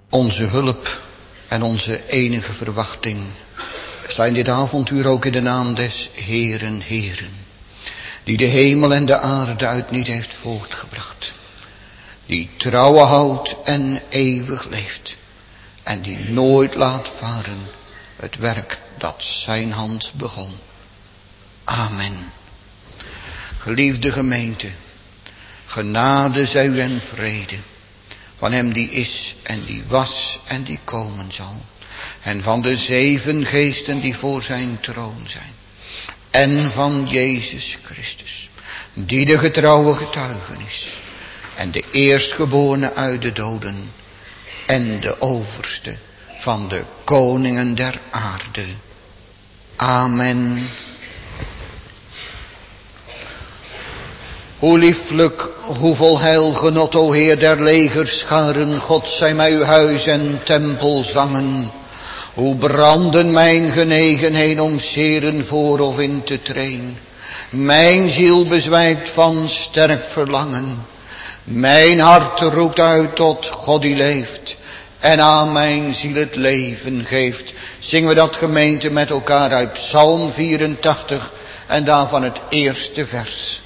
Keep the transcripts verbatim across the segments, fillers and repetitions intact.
Onze hulp en onze enige verwachting zijn dit avontuur ook in de naam des Heeren, Heeren, die de hemel en de aarde uit niet heeft voortgebracht, die trouwe houdt en eeuwig leeft en die nooit laat varen het werk dat zijn hand begon. Amen. Geliefde gemeente, genade zij u en vrede van hem die is en die was en die komen zal, en van de zeven geesten die voor zijn troon zijn, en van Jezus Christus, die de getrouwe getuige is en de eerstgeborene uit de doden en de overste van de koningen der aarde. Amen. Hoe lieflijk, hoe vol heilgenot, o Heer der legerscharen, God zij mij uw huis en tempel zangen. Hoe branden mijn genegenheden om zeren voor of in te treen. Mijn ziel bezwijkt van sterk verlangen. Mijn hart roept uit tot God die leeft en aan mijn ziel het leven geeft. Zingen we dat, gemeente, met elkaar uit Psalm vierentachtig en daarvan het eerste vers.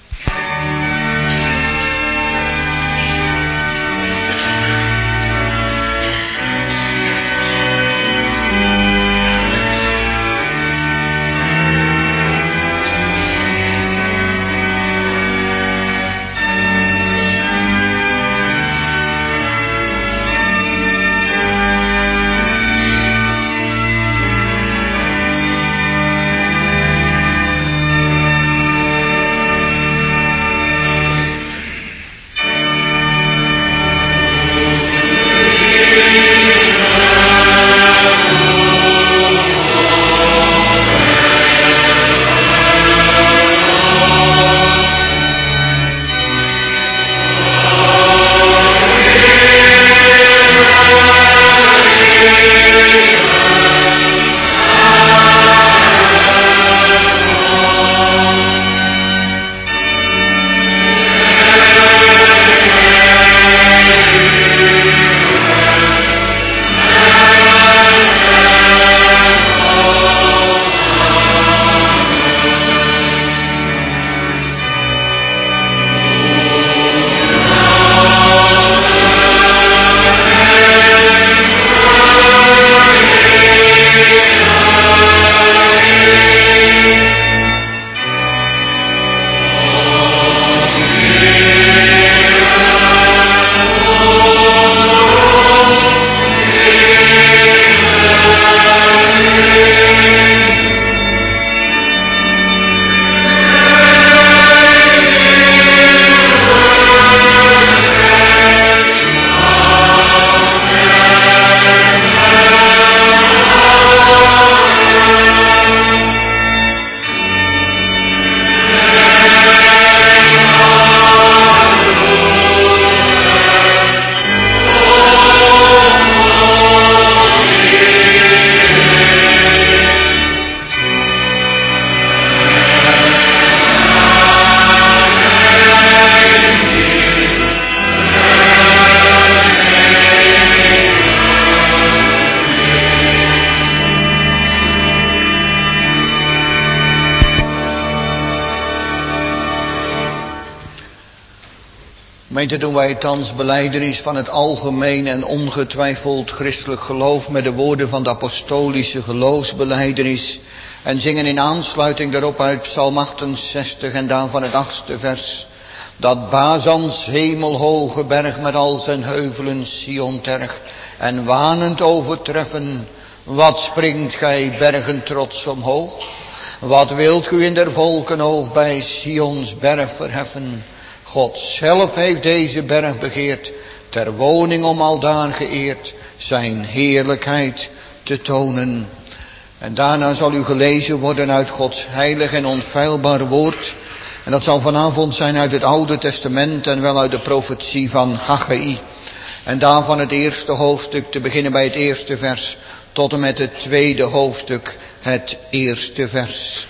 Gemeente, doen wij thans belijdenis van het algemeen en ongetwijfeld christelijk geloof met de woorden van de apostolische geloofsbelijdenis en zingen in aansluiting daarop uit Psalm achtenzestig en daarvan het achtste vers. Dat Bazans hemelhoge berg met al zijn heuvelen Sion terg en wanend overtreffen. Wat springt gij bergen trots omhoog? Wat wilt u in der volken oog bij Sions berg verheffen? God zelf heeft deze berg begeerd, ter woning om aldaar geëerd, zijn heerlijkheid te tonen. En daarna zal u gelezen worden uit Gods heilig en onfeilbaar woord. En dat zal vanavond zijn uit het Oude Testament en wel uit de profetie van Haggai. En daarvan het eerste hoofdstuk, te beginnen bij het eerste vers, tot en met het tweede hoofdstuk, het eerste vers.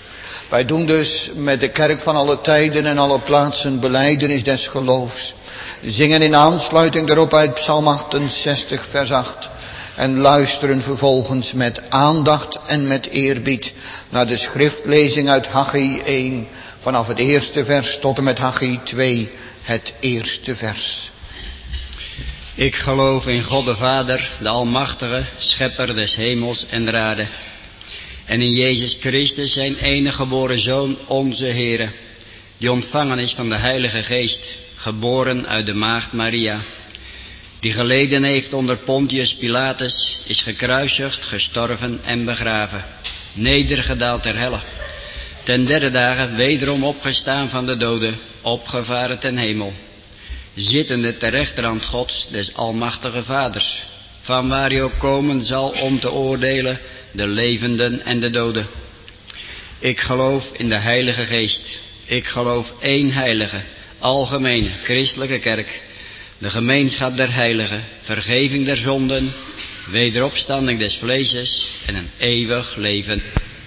Wij doen dus met de kerk van alle tijden en alle plaatsen belijdenis des geloofs. Zingen in aansluiting daarop uit Psalm achtenzestig vers acht. En luisteren vervolgens met aandacht en met eerbied naar de schriftlezing uit Haggai één. Vanaf het eerste vers tot en met Haggai twee, het eerste vers. Ik geloof in God de Vader, de Almachtige, Schepper des hemels en der aarde. En in Jezus Christus, zijn enige geboren Zoon, onze Heere, die ontvangen is van de Heilige Geest, geboren uit de maagd Maria, die geleden heeft onder Pontius Pilatus, is gekruisigd, gestorven en begraven, nedergedaald ter helle, ten derde dagen wederom opgestaan van de doden, opgevaren ten hemel, zittende ter rechterhand Gods, des Almachtige Vaders, van waar hij ook komen zal om te oordelen de levenden en de doden. Ik geloof in de Heilige Geest. Ik geloof één heilige, algemene, christelijke kerk, de gemeenschap der heiligen, vergeving der zonden, wederopstanding des vleeses en een eeuwig leven.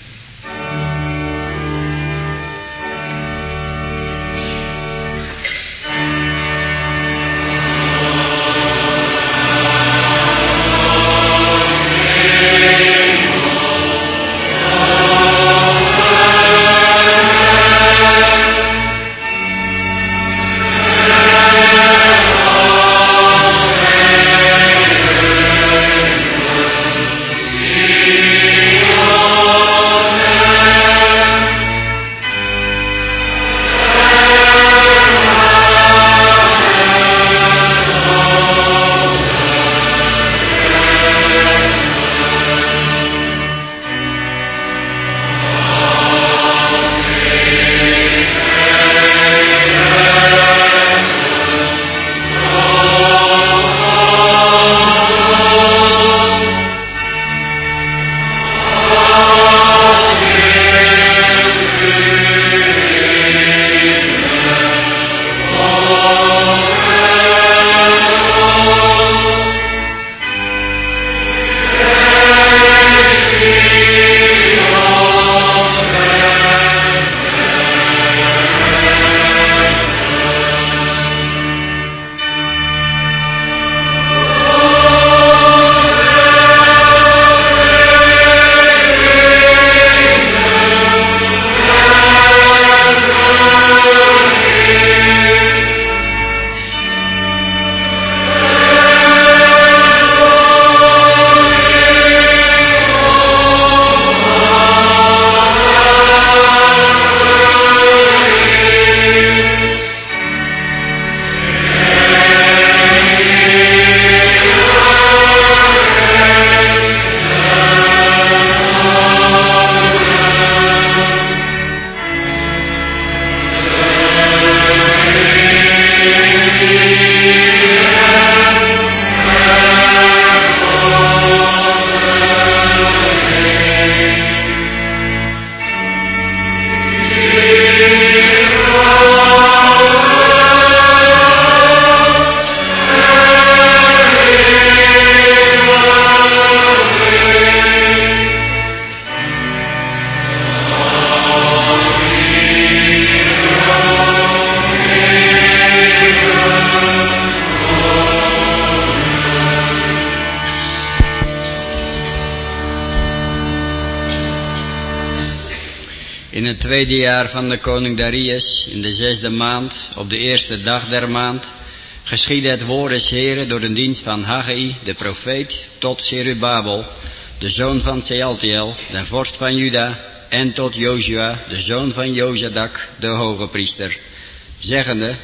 In het tweede jaar van de koning Darius, in de zesde maand, op de eerste dag der maand, geschiedde het woord des Heren door de dienst van Haggai, de profeet, tot Zerubabel, de zoon van Sealtiel, de vorst van Juda, en tot Jozua, de zoon van Jozadak, de hoge priester, zeggende: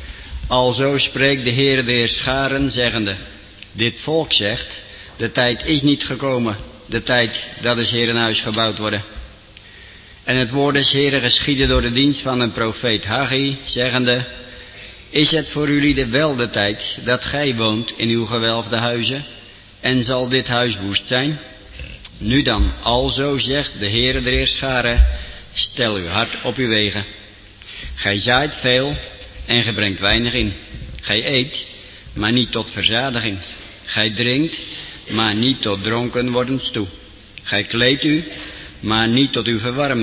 Alzo spreekt de Heere der Heerscharen, zeggende: Dit volk zegt, de tijd is niet gekomen, de tijd dat is Heerenhuis gebouwd worden. En het woord des Heeren geschiedde door de dienst van een profeet Haggai, zeggende: Is het voor jullie de wel de tijd dat gij woont in uw gewelfde huizen, en zal dit huis woest zijn? Nu dan, alzo zegt de Heere der Heerscharen, stel uw hart op uw wegen. Gij zaait veel en gij brengt weinig in. Gij eet, maar niet tot verzadiging. Gij drinkt, maar niet tot dronken wordens toe. Gij kleedt u, maar niet tot uw verwarming.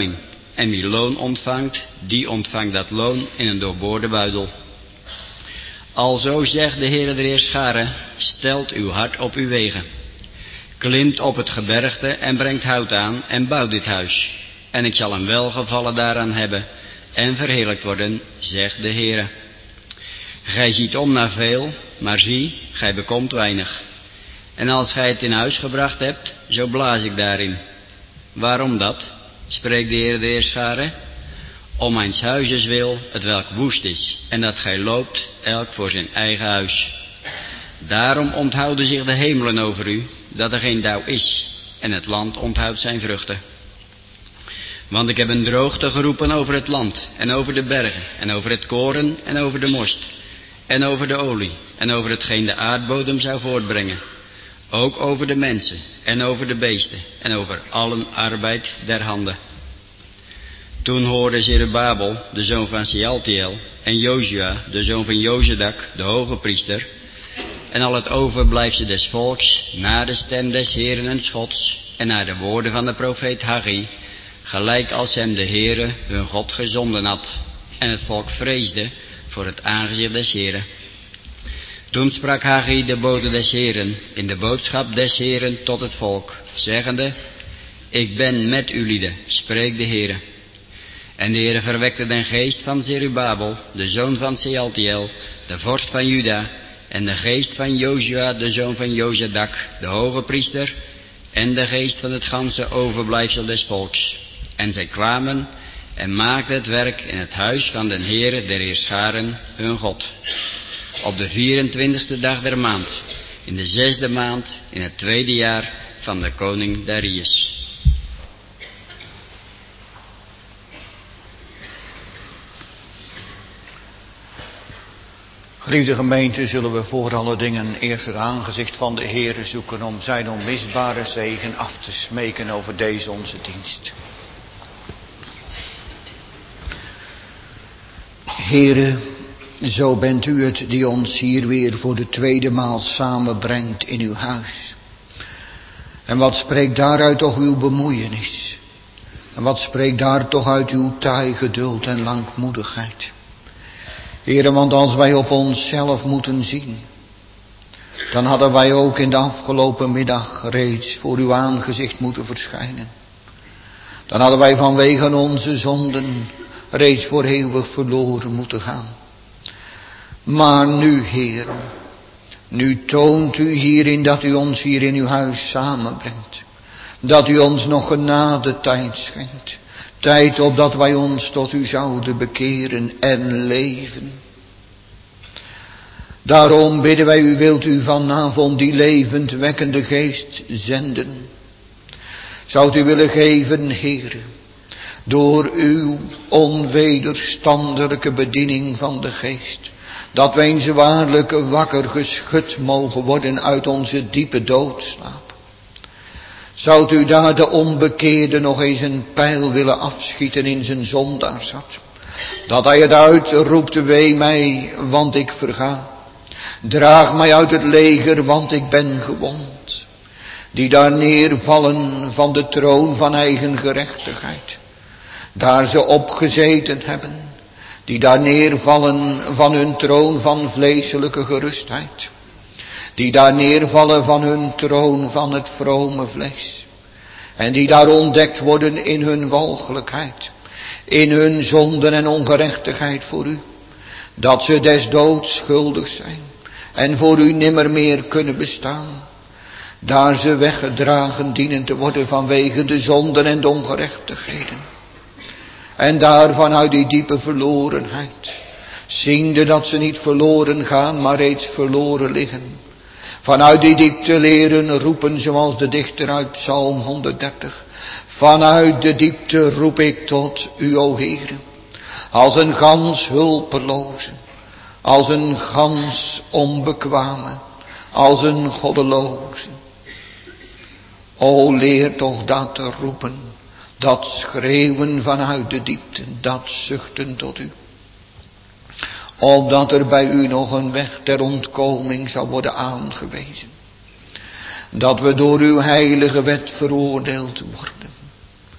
En wie loon ontvangt, die ontvangt dat loon in een doorboorde buidel. Alzo zegt de Heere der Heerscharen, stelt uw hart op uw wegen. Klimt op het gebergte en brengt hout aan en bouwt dit huis. En ik zal een welgevallen daaraan hebben en verheerlijkt worden, zegt de Heere. Gij ziet om naar veel, maar zie, gij bekomt weinig. En als gij het in huis gebracht hebt, zo blaas ik daarin. Waarom dat, spreekt de Heer der Heerscharen? Om mijns huizes wil, het welk woest is, en dat gij loopt, elk voor zijn eigen huis. Daarom onthouden zich de hemelen over u, dat er geen dauw is, en het land onthoudt zijn vruchten. Want ik heb een droogte geroepen over het land, en over de bergen, en over het koren, en over de most, en over de olie, en over hetgeen de aardbodem zou voortbrengen. Ook over de mensen, en over de beesten, en over allen arbeid der handen. Toen hoorde Zerubabel, de zoon van Sealtiel, en Jozua, de zoon van Jozadak, de hoge priester, en al het overblijfsel des volks, naar de stem des Heeren en Schots, en naar de woorden van de profeet Haggai, gelijk als hem de Heere hun God gezonden had, en het volk vreesde voor het aangezicht des Heeren. Toen sprak Haggai de bode des Heeren, in de boodschap des Heeren tot het volk, zeggende, ik ben met u lieden, spreekt de Heere. En de Heere verwekte den geest van Zerubabel, de zoon van Sealtiel, de vorst van Juda, en de geest van Jozua, de zoon van Jozadak, de hoge priester, en de geest van het ganse overblijfsel des volks. En zij kwamen en maakten het werk in het huis van den Heere der Heerscharen, hun God. Op de vierentwintigste dag der maand, in de zesde maand, in het tweede jaar van de koning Darius. Geliefde gemeente, zullen we voor alle dingen eerst het aangezicht van de Heere zoeken om zijn onmisbare zegen af te smeken over deze onze dienst. Heere, zo bent u het die ons hier weer voor de tweede maal samenbrengt in uw huis. En wat spreekt daaruit toch uw bemoeienis? En wat spreekt daar toch uit uw taai geduld en langmoedigheid? Heere, want als wij op onszelf moeten zien, dan hadden wij ook in de afgelopen middag reeds voor uw aangezicht moeten verschijnen. Dan hadden wij vanwege onze zonden reeds voor eeuwig verloren moeten gaan. Maar nu, Heere, nu toont u hierin dat u ons hier in uw huis samenbrengt. Dat u ons nog genade tijd schenkt. Tijd opdat wij ons tot u zouden bekeren en leven. Daarom bidden wij u, wilt u vanavond die levendwekkende geest zenden. Zou u willen geven, Heere, door uw onwederstandelijke bediening van de geest, dat wij eens waarlijk wakker geschud mogen worden uit onze diepe doodslaap. Zou u daar de onbekeerde nog eens een pijl willen afschieten in zijn zondaarshat, dat hij het uitroept, wee mij, want ik verga. Draag mij uit het leger, want ik ben gewond. Die daar neervallen van de troon van eigen gerechtigheid, daar ze opgezeten hebben. Die daar neervallen van hun troon van vleeselijke gerustheid. Die daar neervallen van hun troon van het vrome vlees. En die daar ontdekt worden in hun walgelijkheid. In hun zonden en ongerechtigheid voor u. Dat ze des doods schuldig zijn. En voor u nimmer meer kunnen bestaan. Daar ze weggedragen dienen te worden vanwege de zonden en de ongerechtigheden. En daar vanuit die diepe verlorenheid, ziende dat ze niet verloren gaan, maar reeds verloren liggen. Vanuit die diepte leren roepen, zoals de dichter uit Psalm honderddertig. Vanuit de diepte roep ik tot u, o Heere, als een gans hulpeloze, als een gans onbekwame, als een goddeloze. O, leer toch dat te roepen, dat schreeuwen vanuit de diepte, dat zuchten tot u. Opdat er bij u nog een weg ter ontkoming zou worden aangewezen. Dat we door uw heilige wet veroordeeld worden.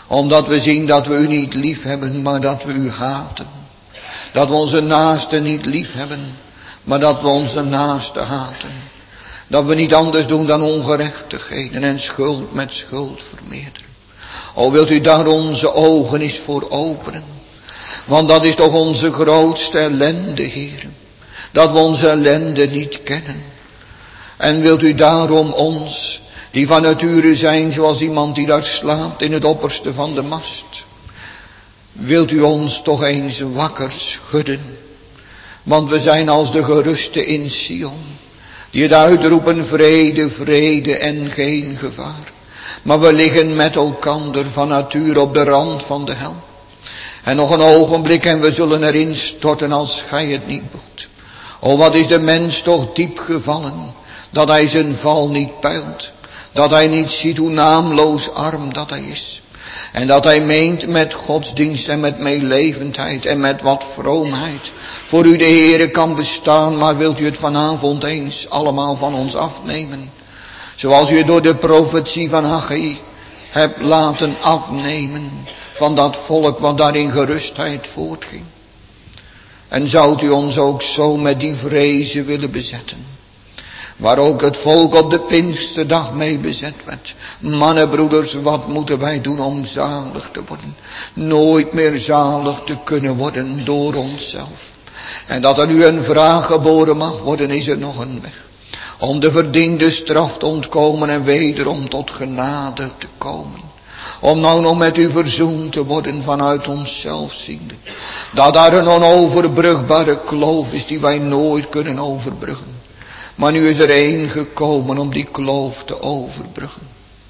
Omdat we zien dat we u niet lief hebben, maar dat we u haten. Dat we onze naasten niet lief hebben, maar dat we onze naasten haten. Dat we niet anders doen dan ongerechtigheden en schuld met schuld vermeerderen. O, wilt u daar onze ogen eens voor openen? Want dat is toch onze grootste ellende, Heer. Dat we onze ellende niet kennen. En wilt u daarom ons, die van nature zijn zoals iemand die daar slaapt in het opperste van de mast. Wilt u ons toch eens wakker schudden. Want we zijn als de gerusten in Sion. Die het uitroepen vrede, vrede en geen gevaar. Maar we liggen met elkander van nature op de rand van de hel. En nog een ogenblik en we zullen erin storten als gij het niet wilt. O, wat is de mens toch diep gevallen, dat hij zijn val niet peilt. Dat hij niet ziet hoe naamloos arm dat hij is. En dat hij meent met godsdienst en met meelevendheid en met wat vroomheid voor u de Heere kan bestaan. Maar wilt u het vanavond eens allemaal van ons afnemen. Zoals u het door de profetie van Haggai hebt laten afnemen van dat volk wat daar in gerustheid voortging. En zoudt u ons ook zo met die vrezen willen bezetten. Waar ook het volk op de Pinksterdag mee bezet werd. Mannen, broeders, wat moeten wij doen om zalig te worden? Nooit meer zalig te kunnen worden door onszelf. En dat er nu een vraag geboren mag worden, is er nog een weg. Om de verdiende straf te ontkomen en wederom tot genade te komen. Om nou nog met u verzoend te worden vanuit onszelf ziende. Dat daar een onoverbrugbare kloof is die wij nooit kunnen overbruggen. Maar nu is er één gekomen om die kloof te overbruggen.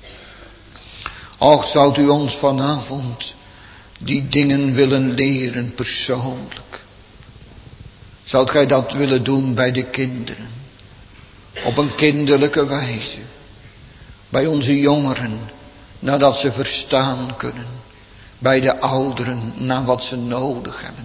Och, zoudt u ons vanavond die dingen willen leren persoonlijk. Zoudt gij dat willen doen bij de kinderen. Op een kinderlijke wijze. Bij onze jongeren, nadat ze verstaan kunnen. Bij de ouderen, na wat ze nodig hebben.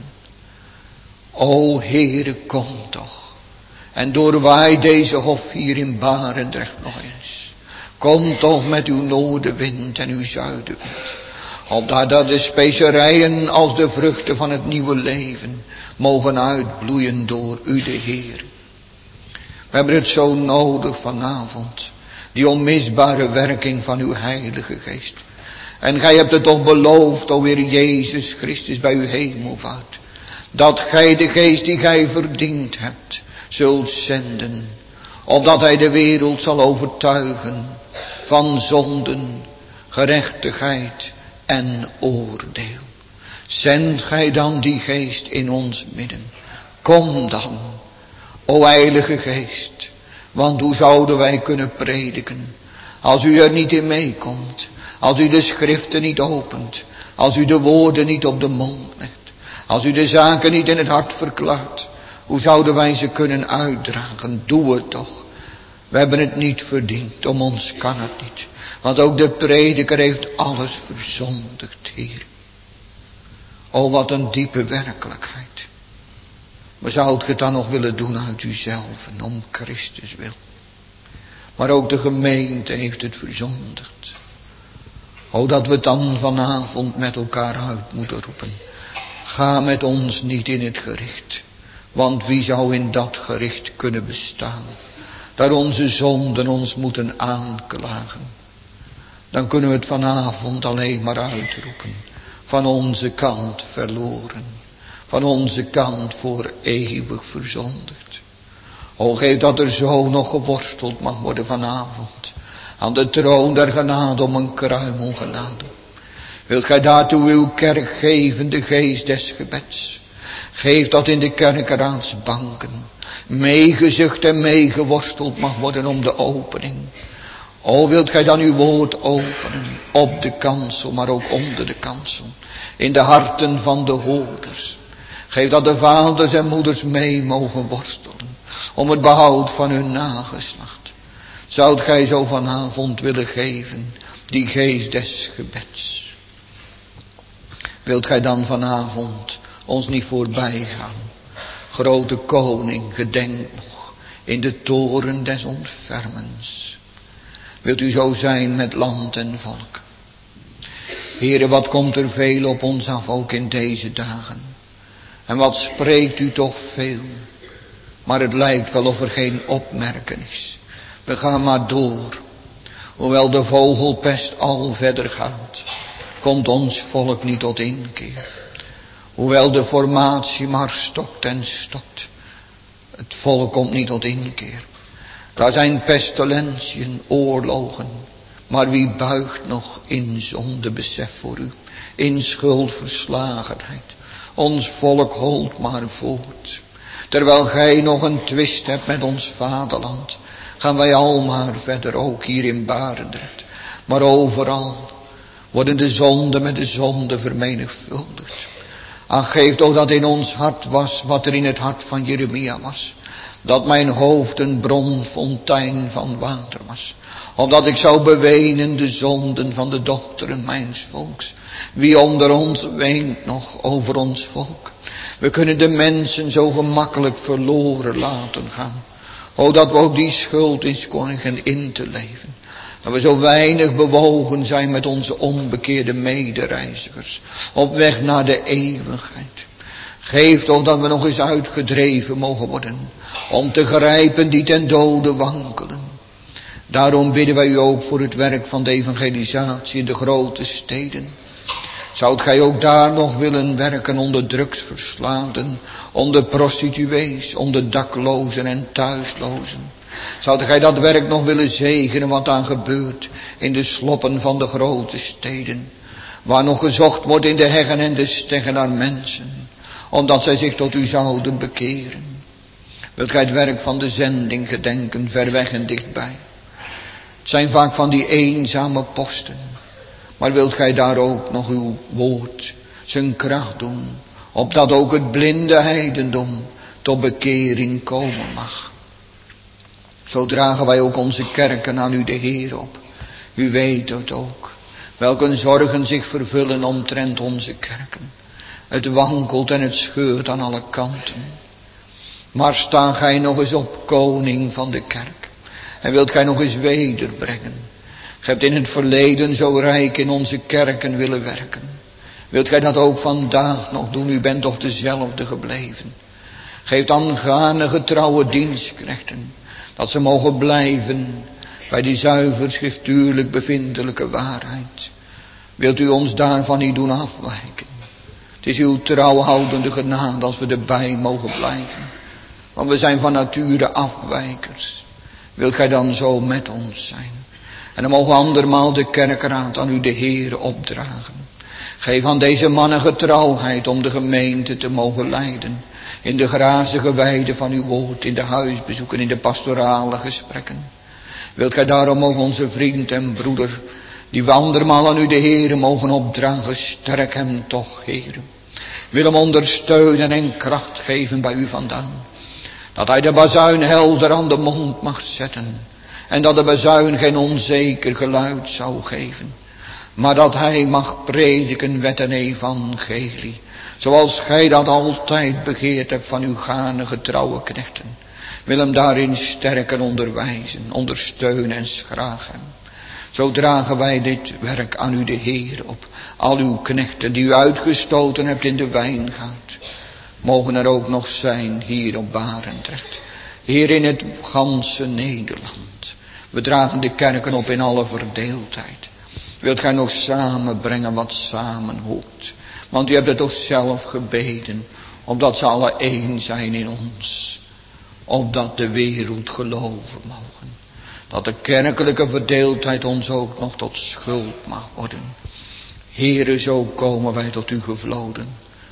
O Heere, kom toch. En doorwaai deze hof hier in Barendrecht nog eens. Kom toch met uw noordenwind en uw zuidenwind. Opdat dat de specerijen als de vruchten van het nieuwe leven mogen uitbloeien door u de Heer. We hebben het zo nodig vanavond. Die onmisbare werking van uw Heilige Geest. En gij hebt het toch beloofd, o Heer Jezus Christus, bij uw hemelvaart. Dat gij de Geest die gij verdiend hebt, zult zenden. Opdat hij de wereld zal overtuigen van zonden, gerechtigheid en oordeel. Zend gij dan die Geest in ons midden. Kom dan, o Heilige Geest. Want hoe zouden wij kunnen prediken als u er niet in meekomt. Als u de schriften niet opent. Als u de woorden niet op de mond legt. Als u de zaken niet in het hart verklaart. Hoe zouden wij ze kunnen uitdragen? Doe het toch. We hebben het niet verdiend. Om ons kan het niet. Want ook de prediker heeft alles verzondigd, Heer. O, wat een diepe werkelijkheid. Maar zou het dan nog willen doen uit uzelf en om Christus wil. Maar ook de gemeente heeft het verzondigd. O, dat we dan vanavond met elkaar uit moeten roepen. Ga met ons niet in het gericht. Want wie zou in dat gericht kunnen bestaan? Dat onze zonden ons moeten aanklagen. Dan kunnen we het vanavond alleen maar uitroepen. Van onze kant verloren. Van onze kant voor eeuwig verzondigd. O, geef dat er zo nog geworsteld mag worden vanavond. Aan de troon der genade om een kruimel genade. Wilt gij daartoe uw kerk geven, de geest des gebeds. Geef dat in de kerkeraadsbanken meegezucht en meegeworsteld mag worden om de opening. O, wilt gij dan uw woord openen op de kansel, maar ook onder de kansel. In de harten van de hoorders. Geef dat de vaders en moeders mee mogen worstelen. Om het behoud van hun nageslacht. Zoudt gij zo vanavond willen geven. Die geest des gebeds. Wilt gij dan vanavond ons niet voorbij gaan. Grote koning, gedenk nog. In de toren des ontfermens. Wilt u zo zijn met land en volk. Heere, wat komt er veel op ons af, ook in deze dagen. En wat spreekt u toch veel. Maar het lijkt wel of er geen opmerken is. We gaan maar door. Hoewel de vogelpest al verder gaat, komt ons volk niet tot inkeer. Hoewel de formatie maar stokt en stokt, het volk komt niet tot inkeer. Daar zijn pestilentiën, oorlogen, maar wie buigt nog in zondebesef voor u, in schuldverslagenheid. Ons volk holt maar voort. Terwijl gij nog een twist hebt met ons vaderland, gaan wij al maar verder, ook hier in Barendrecht. Maar overal worden de zonden met de zonde vermenigvuldigd. Ach, geef toch dat in ons hart was wat er in het hart van Jeremia was. Dat mijn hoofd een bronfontein van water was. Omdat ik zou bewenen de zonden van de dochteren mijns volks. Wie onder ons weent nog over ons volk. We kunnen de mensen zo gemakkelijk verloren laten gaan. O, dat we ook die schuld eens konden in te leven. Dat we zo weinig bewogen zijn met onze onbekeerde medereizigers. Op weg naar de eeuwigheid. Geef toch dat we nog eens uitgedreven mogen worden. Om te grijpen die ten dode wankelen. Daarom bidden wij u ook voor het werk van de evangelisatie in de grote steden. Zoudt gij ook daar nog willen werken onder drugsverslaafden, onder prostituees, onder daklozen en thuislozen? Zoudt gij dat werk nog willen zegenen wat daar gebeurt in de sloppen van de grote steden, waar nog gezocht wordt in de heggen en de steggen naar mensen, omdat zij zich tot u zouden bekeren? Wilt gij het werk van de zending gedenken, ver weg en dichtbij? Het zijn vaak van die eenzame posten. Maar wilt gij daar ook nog uw woord, zijn kracht doen, opdat ook het blinde heidendom tot bekering komen mag? Zo dragen wij ook onze kerken aan u de Heer op. U weet het ook, welke zorgen zich vervullen omtrent onze kerken. Het wankelt en het scheurt aan alle kanten. Maar sta gij nog eens op, koning van de kerk, en wilt gij nog eens wederbrengen. Gij hebt in het verleden zo rijk in onze kerken willen werken. Wilt gij dat ook vandaag nog doen? U bent toch dezelfde gebleven. Geef dan gaarne getrouwe dienstknechten, dat ze mogen blijven bij die zuiver schriftuurlijk bevindelijke waarheid. Wilt u ons daarvan niet doen afwijken? Het is uw trouwhoudende genade als we erbij mogen blijven. Want we zijn van nature afwijkers. Wilt gij dan zo met ons zijn? En dan mogen andermaal de kerkraad aan u de Heere opdragen. Geef aan deze mannen getrouwheid om de gemeente te mogen leiden. In de grazige weide van uw woord, in de huisbezoeken, in de pastorale gesprekken. Wilt gij daarom ook onze vriend en broeder, die we andermaal aan u de Heere mogen opdragen, sterk hem toch, Heere. Wil hem ondersteunen en kracht geven bij u vandaan. Dat hij de bazuin helder aan de mond mag zetten. En dat de bazuin geen onzeker geluid zou geven. Maar dat hij mag prediken wet en evangelie. Zoals gij dat altijd begeerd hebt van uw gaarne getrouwe knechten. Wil hem daarin sterken, onderwijzen, ondersteunen en schragen. Zo dragen wij dit werk aan u de Heer op. Al uw knechten die u uitgestoten hebt in de wijngaard. Mogen er ook nog zijn hier op Barendrecht. Hier in het ganse Nederland. We dragen de kerken op in alle verdeeldheid. Wilt gij nog samenbrengen wat samen hoort. Want u hebt het toch zelf gebeden. Opdat ze alle één zijn in ons. Opdat de wereld geloven mogen. Dat de kerkelijke verdeeldheid ons ook nog tot schuld mag worden. Heere, zo komen wij tot u gevloden.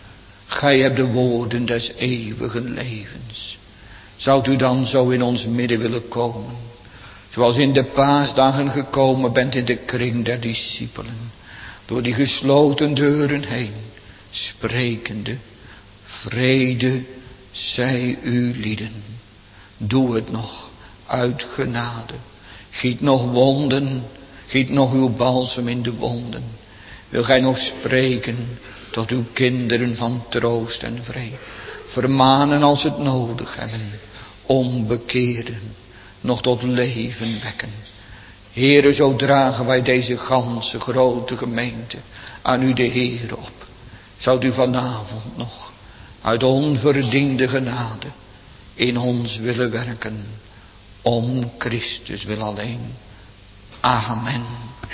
Gij hebt de woorden des eeuwigen levens. Zoudt u dan zo in ons midden willen komen? Zoals in de paasdagen gekomen bent in de kring der discipelen. Door die gesloten deuren heen. Sprekende. Vrede zij u lieden. Doe het nog uit genade. Giet nog wonden. Giet nog uw balsem in de wonden. Wil gij nog spreken tot uw kinderen van troost en vrede. Vermanen als het nodig hebben. Onbekeerden nog tot leven wekken. Heere, zo dragen wij deze ganse grote gemeente aan u de Heer op. Zou u vanavond nog uit onverdiende genade in ons willen werken. Om Christus wil alleen. Amen.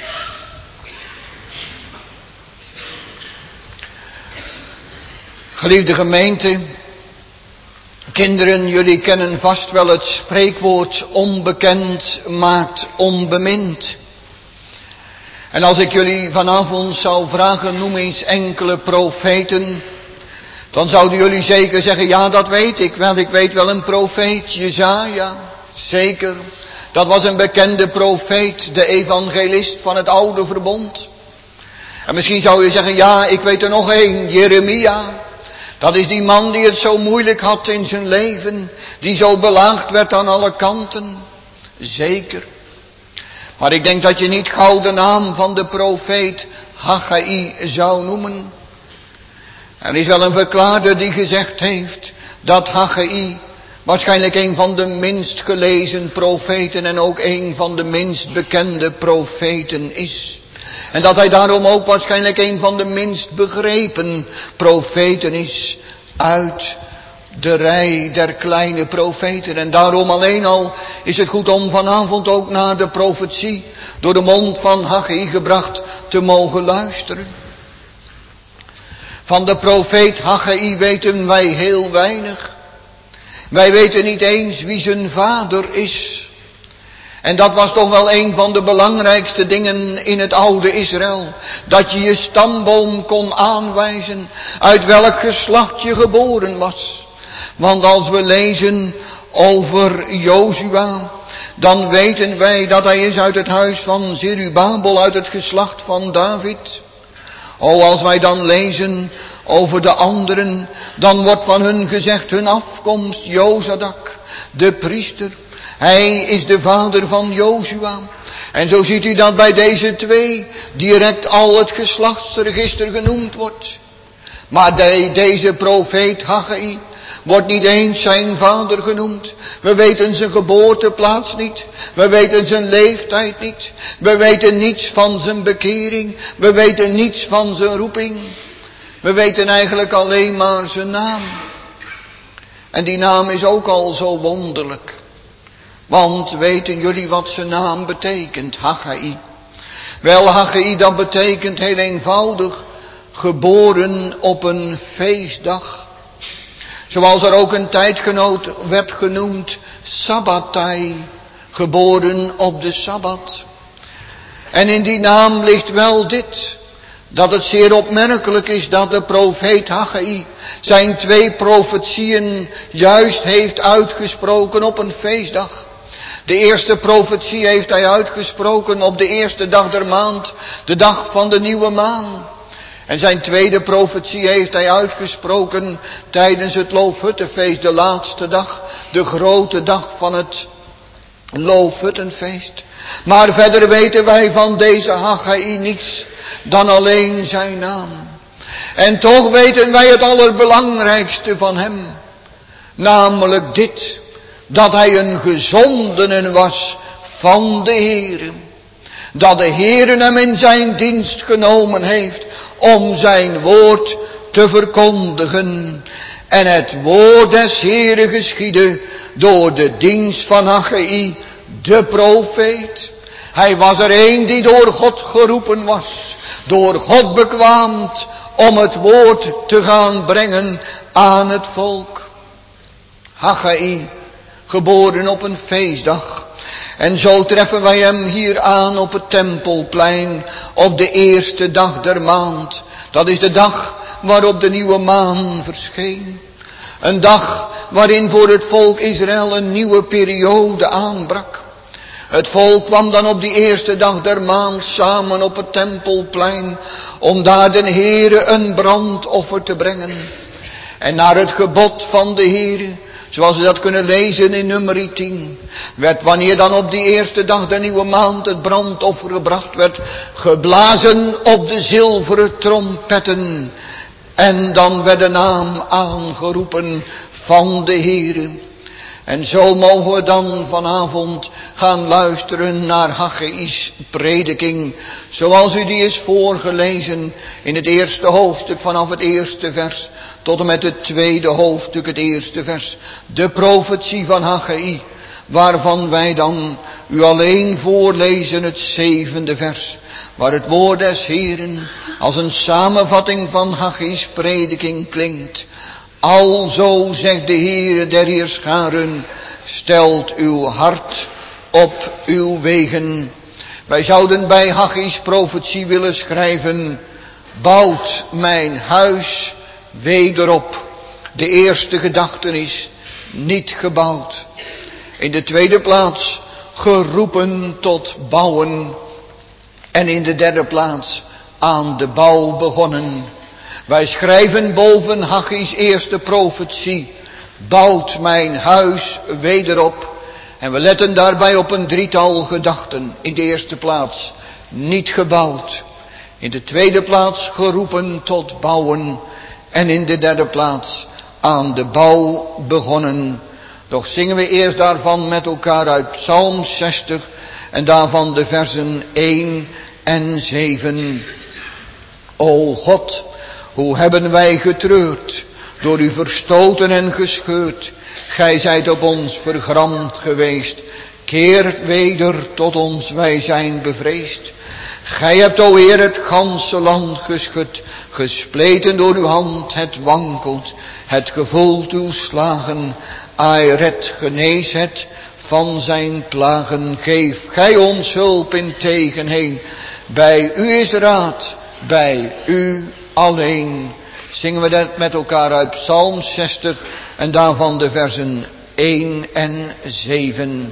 Geliefde gemeente, kinderen, jullie kennen vast wel het spreekwoord onbekend maakt onbemind. En als ik jullie vanavond zou vragen, noem eens enkele profeten, dan zouden jullie zeker zeggen, ja, dat weet ik wel. Ik weet wel een profeet, Jesaja, zeker. Dat was een bekende profeet, de evangelist van het oude verbond. En misschien zou je zeggen, ja, ik weet er nog één, Jeremia. Dat is die man die het zo moeilijk had in zijn leven, die zo belaagd werd aan alle kanten. Zeker. Maar ik denk dat je niet gauw de naam van de profeet Haggai zou noemen. Er is wel een verklaarder die gezegd heeft dat Haggai waarschijnlijk een van de minst gelezen profeten en ook een van de minst bekende profeten is. En dat hij daarom ook waarschijnlijk een van de minst begrepen profeten is uit de rij der kleine profeten. En daarom alleen al is het goed om vanavond ook naar de profetie door de mond van Haggai gebracht te mogen luisteren. Van de profeet Haggai weten wij heel weinig. Wij weten niet eens wie zijn vader is. En dat was toch wel een van de belangrijkste dingen in het oude Israël. Dat je je stamboom kon aanwijzen uit welk geslacht je geboren was. Want als we lezen over Jozua, dan weten wij dat hij is uit het huis van Zerubabel, uit het geslacht van David. O, als wij dan lezen over de anderen, dan wordt van hun gezegd hun afkomst, Jozadak, de priester. Hij is de vader van Jozua. En zo ziet u dat bij deze twee direct al het geslachtsregister genoemd wordt. Maar de, deze profeet Haggai wordt niet eens zijn vader genoemd. We weten zijn geboorteplaats niet. We weten zijn leeftijd niet. We weten niets van zijn bekering. We weten niets van zijn roeping. We weten eigenlijk alleen maar zijn naam. En die naam is ook al zo wonderlijk. Want weten jullie wat zijn naam betekent? Haggai. Wel, Haggai, dat betekent heel eenvoudig geboren op een feestdag. Zoals er ook een tijdgenoot werd genoemd, Sabbatai, geboren op de Sabbat. En in die naam ligt wel dit, dat het zeer opmerkelijk is dat de profeet Haggai zijn twee profetieën juist heeft uitgesproken op een feestdag. De eerste profetie heeft hij uitgesproken op de eerste dag der maand, de dag van de nieuwe maan. En zijn tweede profetie heeft hij uitgesproken tijdens het Loofhuttenfeest, de laatste dag, de grote dag van het Loofhuttenfeest. Maar verder weten wij van deze Haggai niets dan alleen zijn naam. En toch weten wij het allerbelangrijkste van hem, namelijk dit, dat hij een gezondene was van de Heere. Dat de Heere hem in zijn dienst genomen heeft om zijn woord te verkondigen. En het woord des Heere geschiedde door de dienst van Haggai, de profeet. Hij was er een die door God geroepen was, door God bekwaamd om het woord te gaan brengen aan het volk. Haggai, geboren op een feestdag. En zo treffen wij hem hier aan op het Tempelplein op de eerste dag der maand. Dat is de dag waarop de nieuwe maan verscheen. Een dag waarin voor het volk Israël een nieuwe periode aanbrak. Het volk kwam dan op die eerste dag der maand samen op het Tempelplein om daar den Heere een brandoffer te brengen. En naar het gebod van de Heere, zoals we dat kunnen lezen in nummer tien, werd wanneer dan op die eerste dag der nieuwe maand het brandoffer gebracht werd, geblazen op de zilveren trompetten. En dan werd de naam aangeroepen van de Heere. En zo mogen we dan vanavond gaan luisteren naar Haggai's prediking, zoals u die is voorgelezen in het eerste hoofdstuk vanaf het eerste vers tot en met het tweede hoofdstuk, het eerste vers. De profetie van Haggai, waarvan wij dan u alleen voorlezen het zevende vers, waar het woord des Heeren als een samenvatting van Haggai's prediking klinkt. Alzo zegt de Heere der Heerscharen, stelt uw hart op uw wegen. Wij zouden bij Haggai's profetie willen schrijven, bouwt mijn huis wederop. De eerste gedachte is niet gebouwd. In de tweede plaats geroepen tot bouwen. En in de derde plaats aan de bouw begonnen. Wij schrijven boven Haggai's eerste profetie, bouwt mijn huis wederop. En we letten daarbij op een drietal gedachten. In de eerste plaats niet gebouwd. In de tweede plaats geroepen tot bouwen. En in de derde plaats aan de bouw begonnen. Doch zingen we eerst daarvan met elkaar uit Psalm zestig en daarvan de versen één en zeven. O God, hoe hebben wij getreurd, door u verstoten en gescheurd. Gij zijt op ons vergramd geweest. Keert weder tot ons, wij zijn bevreesd. Gij hebt, o Heer, het ganse land geschud. Gespleten door uw hand, het wankelt. Het gevoelt uw slagen. Ai, red, genees het van zijn plagen. Geef gij ons hulp in tegenheen. Bij u is raad, bij u alleen. Zingen we dat met elkaar uit Psalm zestig en daarvan de versen één en zeven.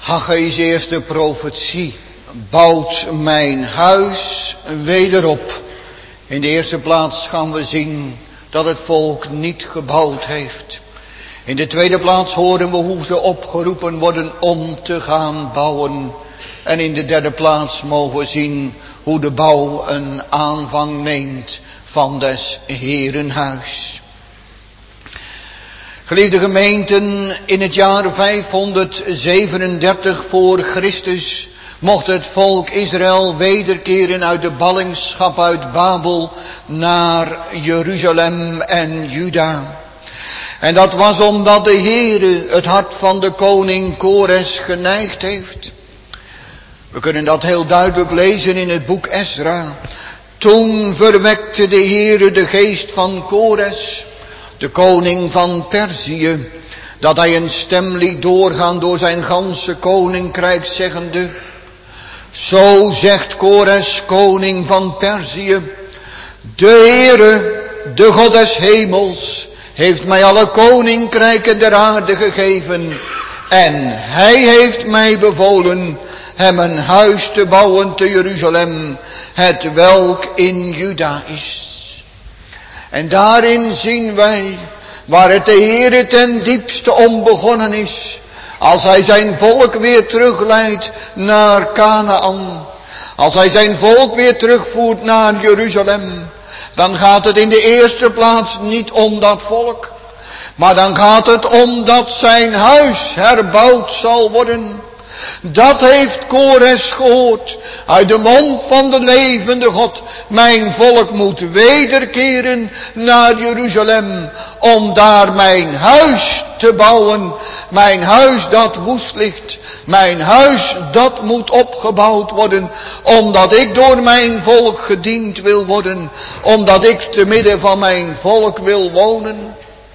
Haggai's eerste profetie bouwt mijn huis wederop. In de eerste plaats gaan we zien dat het volk niet gebouwd heeft. In de tweede plaats horen we hoe ze opgeroepen worden om te gaan bouwen. En in de derde plaats mogen we zien hoe de bouw een aanvang neemt van des Heeren huis. Geliefde gemeenten, in het jaar vijfhonderdzevenendertig voor Christus mocht het volk Israël wederkeren uit de ballingschap uit Babel naar Jeruzalem en Juda. En dat was omdat de Heere het hart van de koning Kores geneigd heeft. We kunnen dat heel duidelijk lezen in het boek Esra. Toen verwekte de Heere de geest van Kores, de koning van Perzië, dat hij een stem liet doorgaan door zijn ganse koninkrijk, zeggende: Zo zegt Kores, koning van Perzië, de Heere, de God des hemels, heeft mij alle koninkrijken der aarde gegeven. En hij heeft mij bevolen hem een huis te bouwen te Jeruzalem, het welk in Juda is. En daarin zien wij waar het de Heere ten diepste om begonnen is. Als hij zijn volk weer terugleidt naar Kanaan. Als hij zijn volk weer terugvoert naar Jeruzalem. Dan gaat het in de eerste plaats niet om dat volk. Maar dan gaat het om dat zijn huis herbouwd zal worden. Dat heeft Kores gehoord uit de mond van de levende God. Mijn volk moet wederkeren naar Jeruzalem om daar mijn huis te bouwen. Mijn huis dat woest ligt. Mijn huis dat moet opgebouwd worden. Omdat ik door mijn volk gediend wil worden. Omdat ik te midden van mijn volk wil wonen.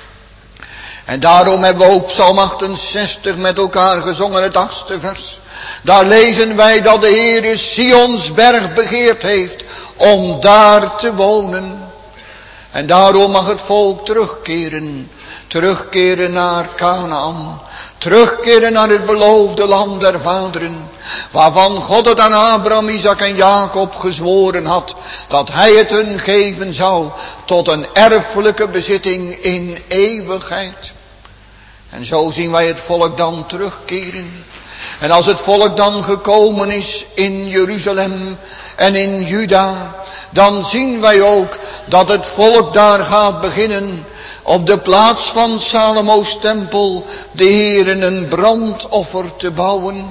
En daarom hebben we ook Psalm achtenzestig met elkaar gezongen, het achtste vers. Daar lezen wij dat de Heere Sions berg begeerd heeft om daar te wonen. En daarom mag het volk terugkeren. Terugkeren naar Kanaan. Terugkeren naar het beloofde land der vaderen. Waarvan God het aan Abraham, Isaac en Jacob gezworen had. Dat hij het hun geven zou tot een erfelijke bezitting in eeuwigheid. En zo zien wij het volk dan terugkeren. En als het volk dan gekomen is in Jeruzalem en in Juda, dan zien wij ook dat het volk daar gaat beginnen op de plaats van Salomo's tempel de Heere een brandoffer te bouwen.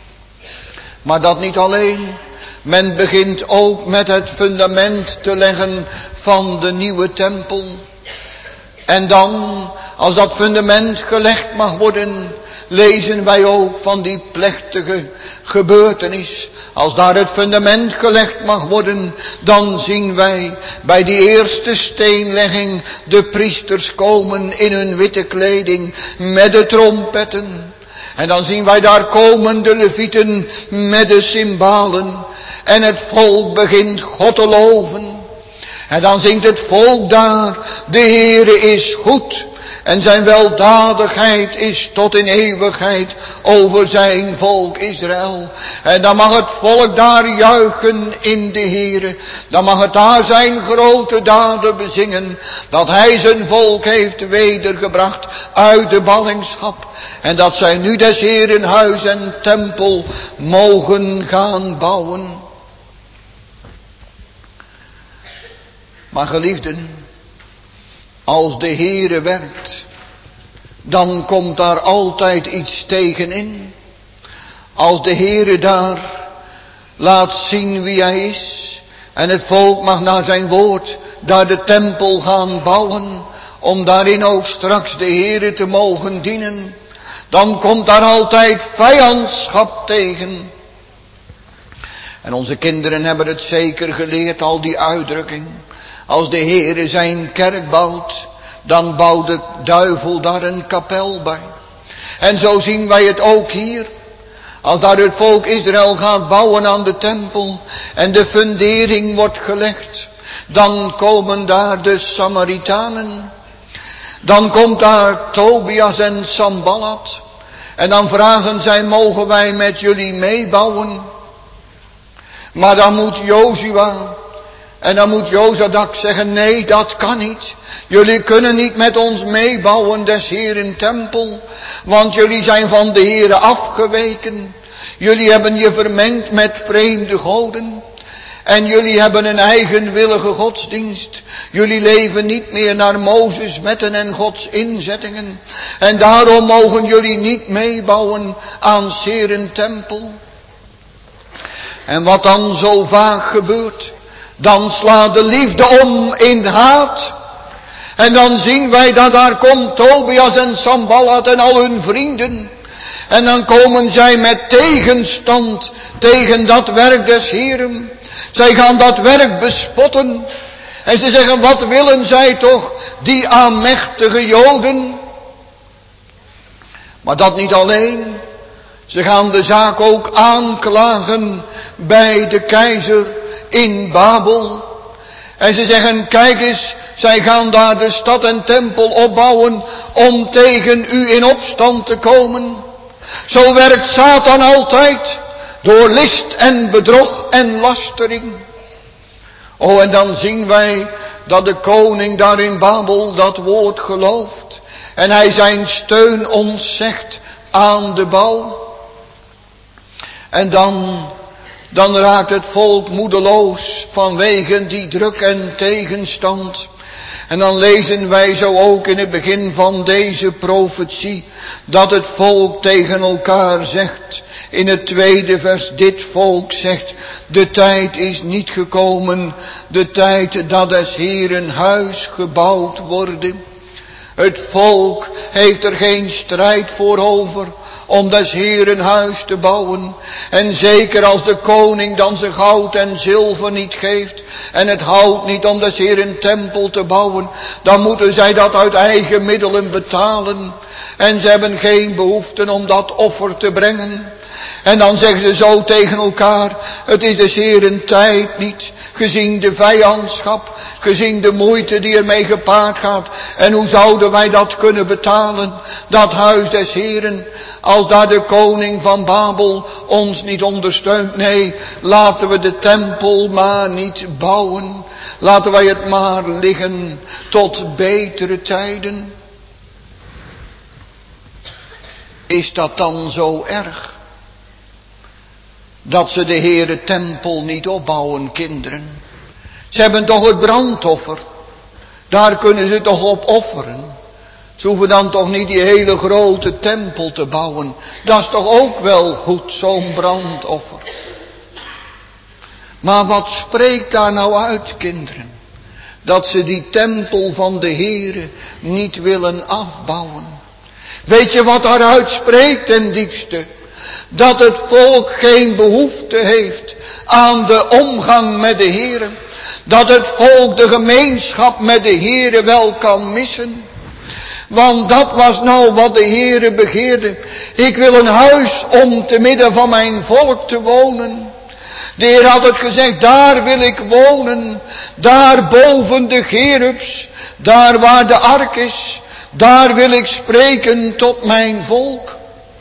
Maar dat niet alleen. Men begint ook met het fundament te leggen van de nieuwe tempel. En dan, als dat fundament gelegd mag worden, lezen wij ook van die plechtige gebeurtenis. Als daar het fundament gelegd mag worden, dan zien wij bij die eerste steenlegging de priesters komen in hun witte kleding met de trompetten. En dan zien wij daar komen de levieten met de cymbalen. En het volk begint God te loven. En dan zingt het volk daar: de Heere is goed. En zijn weldadigheid is tot in eeuwigheid over zijn volk Israël. En dan mag het volk daar juichen in de Heere. Dan mag het daar zijn grote daden bezingen. Dat hij zijn volk heeft wedergebracht uit de ballingschap. En dat zij nu des Heeren huis en tempel mogen gaan bouwen. Maar geliefden, als de Heere werkt, dan komt daar altijd iets tegenin. Als de Heere daar laat zien wie hij is, en het volk mag naar zijn woord daar de tempel gaan bouwen, om daarin ook straks de Heere te mogen dienen, dan komt daar altijd vijandschap tegen. En onze kinderen hebben het zeker geleerd, al die uitdrukking. Als de Heere zijn kerk bouwt, dan bouwt de duivel daar een kapel bij. En zo zien wij het ook hier. Als daar het volk Israël gaat bouwen aan de tempel en de fundering wordt gelegd, dan komen daar de Samaritanen. Dan komt daar Tobias en Sanballat. En dan vragen zij, mogen wij met jullie meebouwen? Maar dan moet Jozua en dan moet Jozadak zeggen, nee, dat kan niet. Jullie kunnen niet met ons meebouwen des Heeren tempel, want jullie zijn van de Heere afgeweken. Jullie hebben je vermengd met vreemde goden. En jullie hebben een eigenwillige godsdienst. Jullie leven niet meer naar Mozes wetten en Gods inzettingen. En daarom mogen jullie niet meebouwen aan 's Heeren tempel. En wat dan zo vaak gebeurt, dan slaat de liefde om in haat. En dan zien wij dat daar komt Tobias en Sanballat en al hun vrienden. En dan komen zij met tegenstand tegen dat werk des Heeren. Zij gaan dat werk bespotten. En ze zeggen, wat willen zij toch, die aanmächtige Joden? Maar dat niet alleen. Ze gaan de zaak ook aanklagen bij de keizer in Babel. En ze zeggen, kijk eens, zij gaan daar de stad en tempel opbouwen om tegen u in opstand te komen. Zo werkt Satan altijd, door list en bedrog en lastering. Oh, en dan zien wij dat de koning daar in Babel dat woord gelooft. En hij zijn steun ontzegt aan de bouw. En dan, dan raakt het volk moedeloos vanwege die druk en tegenstand. En dan lezen wij zo ook in het begin van deze profetie, dat het volk tegen elkaar zegt, in het tweede vers, dit volk zegt, de tijd is niet gekomen, de tijd dat des Heeren huis gebouwd wordt. Het volk heeft er geen strijd voor over, om des Heeren huis te bouwen. En zeker als de koning dan zijn goud en zilver niet geeft, en het hout niet om des Heeren tempel te bouwen, dan moeten zij dat uit eigen middelen betalen. En ze hebben geen behoefte om dat offer te brengen. En dan zeggen ze zo tegen elkaar, het is des Heeren tijd niet, gezien de vijandschap, gezien de moeite die ermee gepaard gaat. En hoe zouden wij dat kunnen betalen, dat huis des Heeren, als daar de koning van Babel ons niet ondersteunt? Nee, laten we de tempel maar niet bouwen. Laten wij het maar liggen tot betere tijden. Is dat dan zo erg? Dat ze de Heere tempel niet opbouwen, kinderen. Ze hebben toch het brandoffer. Daar kunnen ze toch op offeren. Ze hoeven dan toch niet die hele grote tempel te bouwen. Dat is toch ook wel goed, zo'n brandoffer. Maar wat spreekt daar nou uit, kinderen? Dat ze die tempel van de Heere niet willen afbouwen. Weet je wat daaruit spreekt ten diepste? Dat het volk geen behoefte heeft aan de omgang met de Heere. Dat het volk de gemeenschap met de Heere wel kan missen. Want dat was nou wat de Heere begeerde. Ik wil een huis om te midden van mijn volk te wonen. De Heer had het gezegd, daar wil ik wonen. Daar boven de Gerubs, daar waar de ark is, daar wil ik spreken tot mijn volk.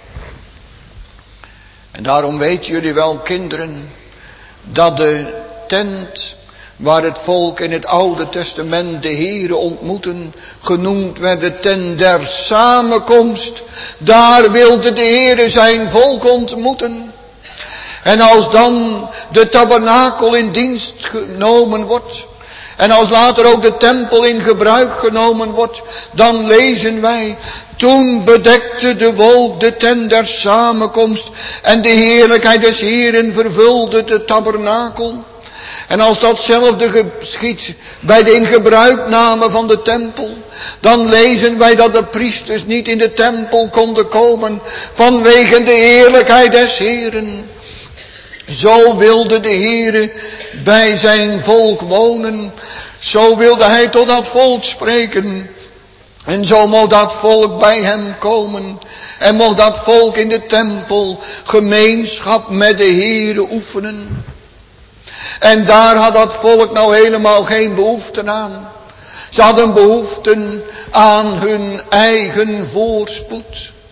En daarom weten jullie wel, kinderen, dat de tent waar het volk in het Oude Testament de Heere ontmoeten, genoemd werd de tent der samenkomst. Daar wilde de Heere zijn volk ontmoeten. En als dan de tabernakel in dienst genomen wordt, en als later ook de tempel in gebruik genomen wordt, dan lezen wij, toen bedekte de wolk de tent der samenkomst en de heerlijkheid des Heeren vervulde de tabernakel. En als datzelfde geschiet bij de ingebruikname van de tempel, dan lezen wij dat de priesters niet in de tempel konden komen vanwege de heerlijkheid des Heeren. Zo wilde de Heere bij zijn volk wonen. Zo wilde hij tot dat volk spreken. En zo mocht dat volk bij hem komen. En mocht dat volk in de tempel gemeenschap met de Heere oefenen. En daar had dat volk nou helemaal geen behoefte aan. Ze hadden behoefte aan hun eigen voorspoed.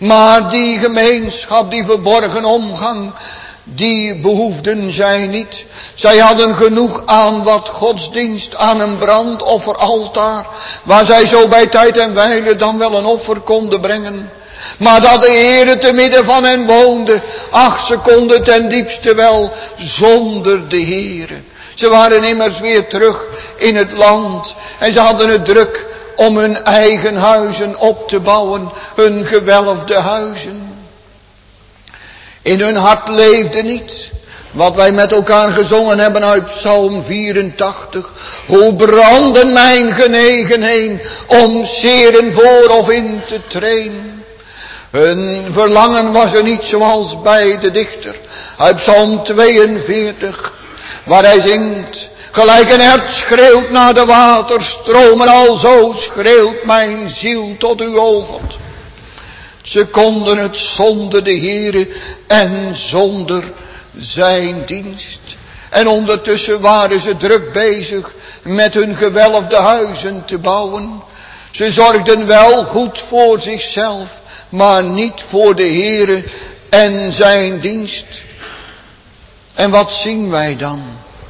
Maar die gemeenschap, die verborgen omgang, die behoefden zij niet. Zij hadden genoeg aan wat godsdienst, aan een brandofferaltaar, waar zij zo bij tijd en wijle dan wel een offer konden brengen. Maar dat de Heere te midden van hen woonde, ach, ze konden ten diepste wel zonder de Heere. Ze waren immers weer terug in het land en ze hadden het druk om hun eigen huizen op te bouwen, hun gewelfde huizen. In hun hart leefde niet wat wij met elkaar gezongen hebben uit Psalm vierentachtig. Hoe brandden mijn genegenheden om zeren voor of in te treden. Hun verlangen was er niet zoals bij de dichter uit Psalm tweeënveertig, waar hij zingt: gelijk een hert schreeuwt naar de waterstromen, alzo schreeuwt mijn ziel tot uw, o God. Ze konden het zonder de Heere en zonder zijn dienst. En ondertussen waren ze druk bezig met hun gewelfde huizen te bouwen. Ze zorgden wel goed voor zichzelf, maar niet voor de Heere en zijn dienst. En wat zien wij dan?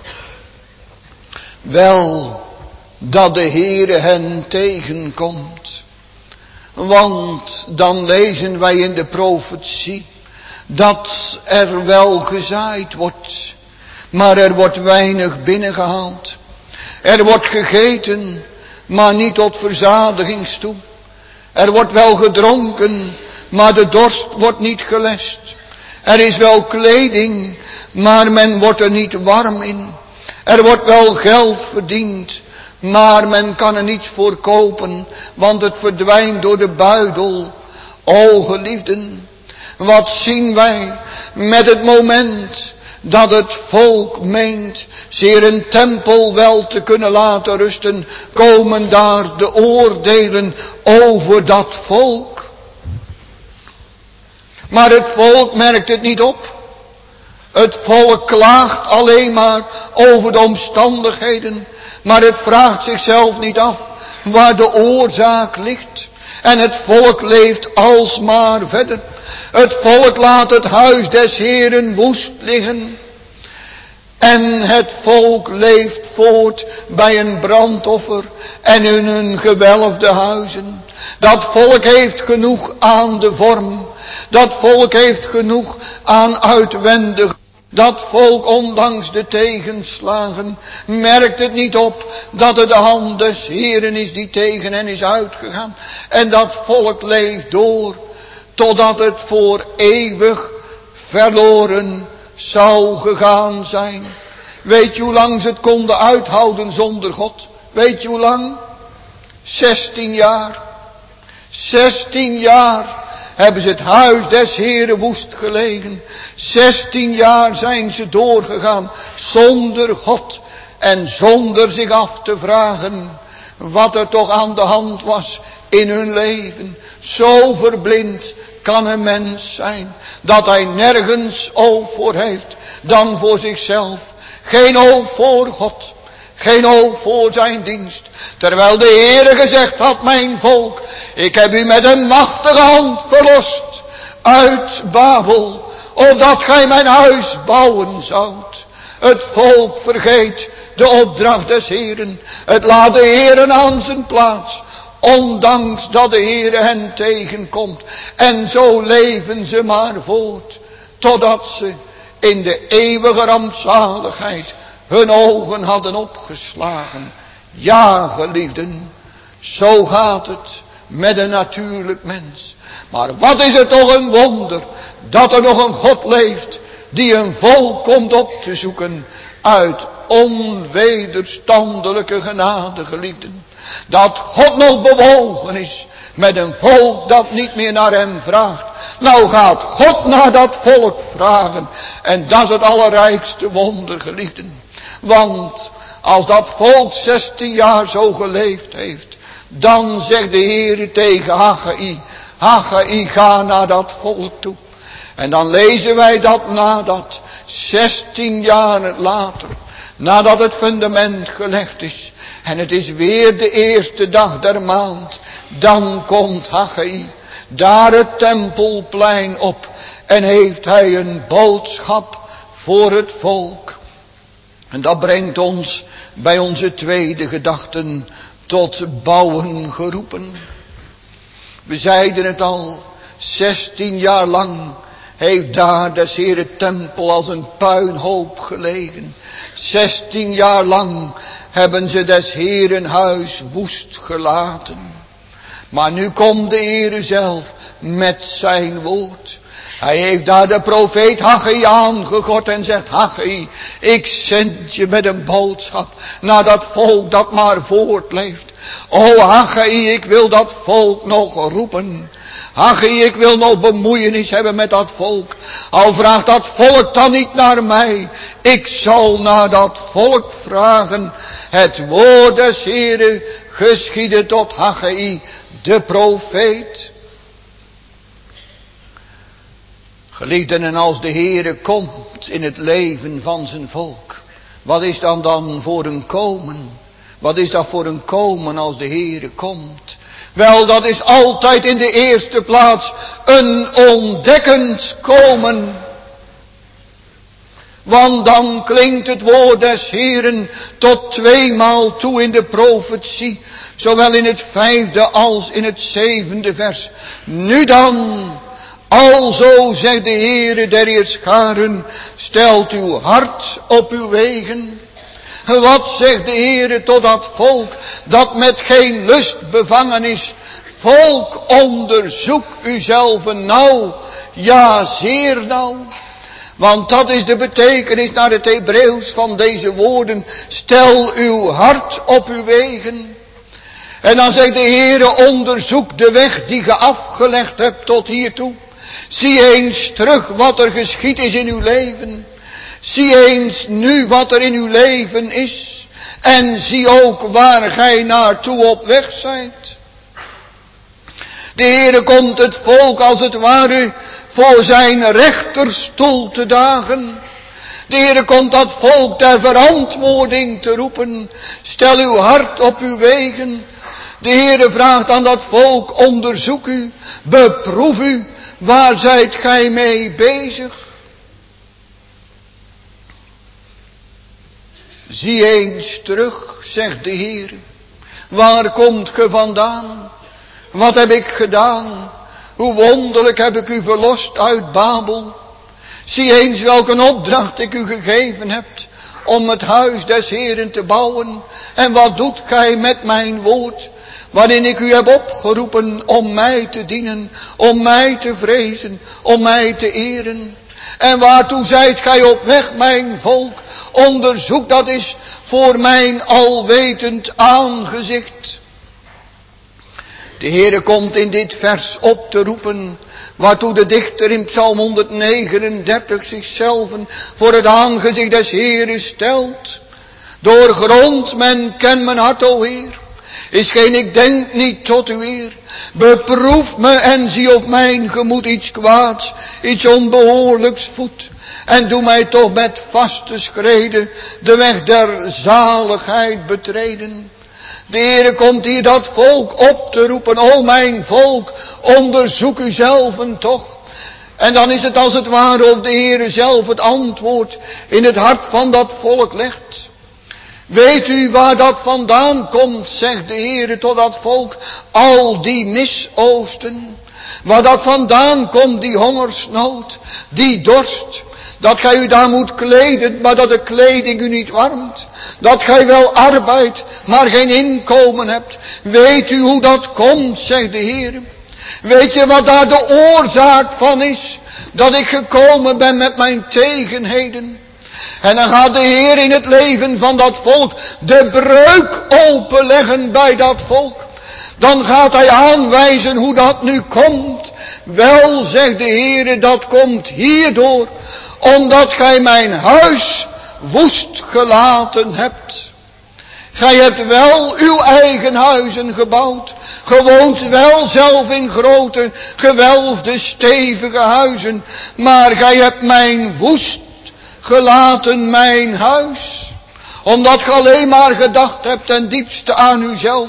Wel, dat de Heere hen tegenkomt. Want dan lezen wij in de profetie dat er wel gezaaid wordt, maar er wordt weinig binnengehaald. Er wordt gegeten, maar niet tot verzadigings toe. Er wordt wel gedronken, maar de dorst wordt niet gelest. Er is wel kleding, maar men wordt er niet warm in. Er wordt wel geld verdiend, maar men kan er niets voor kopen, want het verdwijnt door de buidel. O geliefden, wat zien wij met het moment dat het volk meent zeer een tempel wel te kunnen laten rusten, komen daar de oordelen over dat volk. Maar het volk merkt het niet op. Het volk klaagt alleen maar over de omstandigheden, maar het vraagt zichzelf niet af waar de oorzaak ligt. En het volk leeft alsmaar verder. Het volk laat het huis des Heeren woest liggen. En het volk leeft voort bij een brandoffer en in hun gewelfde huizen. Dat volk heeft genoeg aan de vorm. Dat volk heeft genoeg aan uitwendig. Dat volk, ondanks de tegenslagen, merkt het niet op dat het de hand des Heeren is die tegen hen is uitgegaan. En dat volk leeft door totdat het voor eeuwig verloren zou gegaan zijn. Weet je hoe lang ze het konden uithouden zonder God? Weet je hoe lang? Zestien jaar. Zestien jaar hebben ze het huis des Heeren woest gelegen. Zestien jaar zijn ze doorgegaan zonder God en zonder zich af te vragen wat er toch aan de hand was in hun leven. Zo verblind kan een mens zijn dat hij nergens oog voor heeft dan voor zichzelf. Geen oog voor God. Geen oog voor zijn dienst. Terwijl de Heere gezegd had, mijn volk, ik heb u met een machtige hand verlost uit Babel, opdat gij mijn huis bouwen zoudt. Het volk vergeet de opdracht des Heeren. Het laat de Heeren aan zijn plaats, ondanks dat de Heere hen tegenkomt. En zo leven ze maar voort, totdat ze in de eeuwige rampzaligheid hun ogen hadden opgeslagen. Ja, geliefden, zo gaat het met een natuurlijk mens. Maar wat is het toch een wonder dat er nog een God leeft die een volk komt op te zoeken uit onwederstandelijke genade, geliefden. Dat God nog bewogen is met een volk dat niet meer naar hem vraagt. Nou gaat God naar dat volk vragen. En dat is het allerrijkste wonder, geliefden. Want als dat volk zestien jaar zo geleefd heeft, dan zegt de Heer tegen Haggai, Haggai, ga naar dat volk toe. En dan lezen wij dat nadat zestien jaar later, nadat het fundament gelegd is, en het is weer de eerste dag der maand, dan komt Haggai. daar het tempelplein op en heeft hij een boodschap voor het volk. En dat brengt ons bij onze tweede gedachten, tot bouwen geroepen. We zeiden het al, zestien jaar lang heeft daar des Heeren tempel als een puinhoop gelegen. Zestien jaar lang hebben ze des Heeren huis woest gelaten. Maar nu komt de Heere zelf met zijn woord. Hij heeft daar de profeet Haggai aangegord en zegt: Haggai, ik zend je met een boodschap naar dat volk dat maar voortleeft. O Haggai, ik wil dat volk nog roepen. Haggai, ik wil nog bemoeienis hebben met dat volk. Al vraagt dat volk dan niet naar mij, ik zal naar dat volk vragen. Het woord des Heeren geschiedde tot Haggai, de profeet. Geliefden, en als de Heere komt in het leven van zijn volk, wat is dan dan voor een komen? Wat is dat voor een komen als de Heere komt? Wel, dat is altijd in de eerste plaats een ontdekkend komen. Want dan klinkt het woord des Heeren tot tweemaal toe in de profetie, zowel in het vijfde als in het zevende vers. Nu dan, alzo zegt de Heere der Heerscharen, stelt uw hart op uw wegen. Wat zegt de Heere tot dat volk dat met geen lust bevangen is? Volk, onderzoek uzelf nauw, ja zeer nauw. Want dat is de betekenis naar het Hebreeuws van deze woorden. Stel uw hart op uw wegen. En dan zegt de Heere, onderzoek de weg die ge afgelegd hebt tot hiertoe. Zie eens terug wat er geschied is in uw leven. Zie eens nu wat er in uw leven is. En zie ook waar gij naartoe op weg zijt. De Heere komt het volk als het ware voor zijn rechterstoel te dagen. De Heere komt dat volk ter verantwoording te roepen. Stel uw hart op uw wegen. De Heere vraagt aan dat volk, onderzoek u, beproef u, waar zijt gij mee bezig? Zie eens terug, zegt de Heere. Waar komt ge vandaan? Wat heb ik gedaan? Hoe wonderlijk heb ik u verlost uit Babel. Zie eens welke opdracht ik u gegeven heb om het huis des Heeren te bouwen. En wat doet gij met mijn woord, waarin ik u heb opgeroepen om mij te dienen, om mij te vrezen, om mij te eren. En waartoe zijt gij op weg, mijn volk? Onderzoek dat is voor mijn alwetend aangezicht. De Heere komt in dit vers op te roepen, waartoe de dichter in Psalm honderdnegenendertig zichzelf voor het aangezicht des Heeren stelt. Doorgrond men ken mijn hart, o Heer, is geen ik denk niet tot uw eer. Beproef me en zie of mijn gemoed iets kwaads, iets onbehoorlijks voedt. En doe mij toch met vaste schreden de weg der zaligheid betreden. De Heere komt hier dat volk op te roepen. O mijn volk, onderzoek uzelven toch. En dan is het als het ware of de Heere zelf het antwoord in het hart van dat volk legt. Weet u waar dat vandaan komt, zegt de Heere tot dat volk, al die misoosten. Waar dat vandaan komt, die hongersnood, die dorst. Dat gij u daar moet kleden, maar dat de kleding u niet warmt. Dat gij wel arbeidt, maar geen inkomen hebt. Weet u hoe dat komt, zegt de Heer. Weet je wat daar de oorzaak van is? Dat ik gekomen ben met mijn tegenheden. En dan gaat de Heer in het leven van dat volk de breuk openleggen bij dat volk. Dan gaat hij aanwijzen hoe dat nu komt. Wel, zegt de Heer, dat komt hierdoor, omdat gij mijn huis woest gelaten hebt. Gij hebt wel uw eigen huizen gebouwd. Ge woont wel zelf in grote, gewelfde, stevige huizen. Maar gij hebt mijn woest gelaten, mijn huis. Omdat ge alleen maar gedacht hebt ten diepste aan uzelf.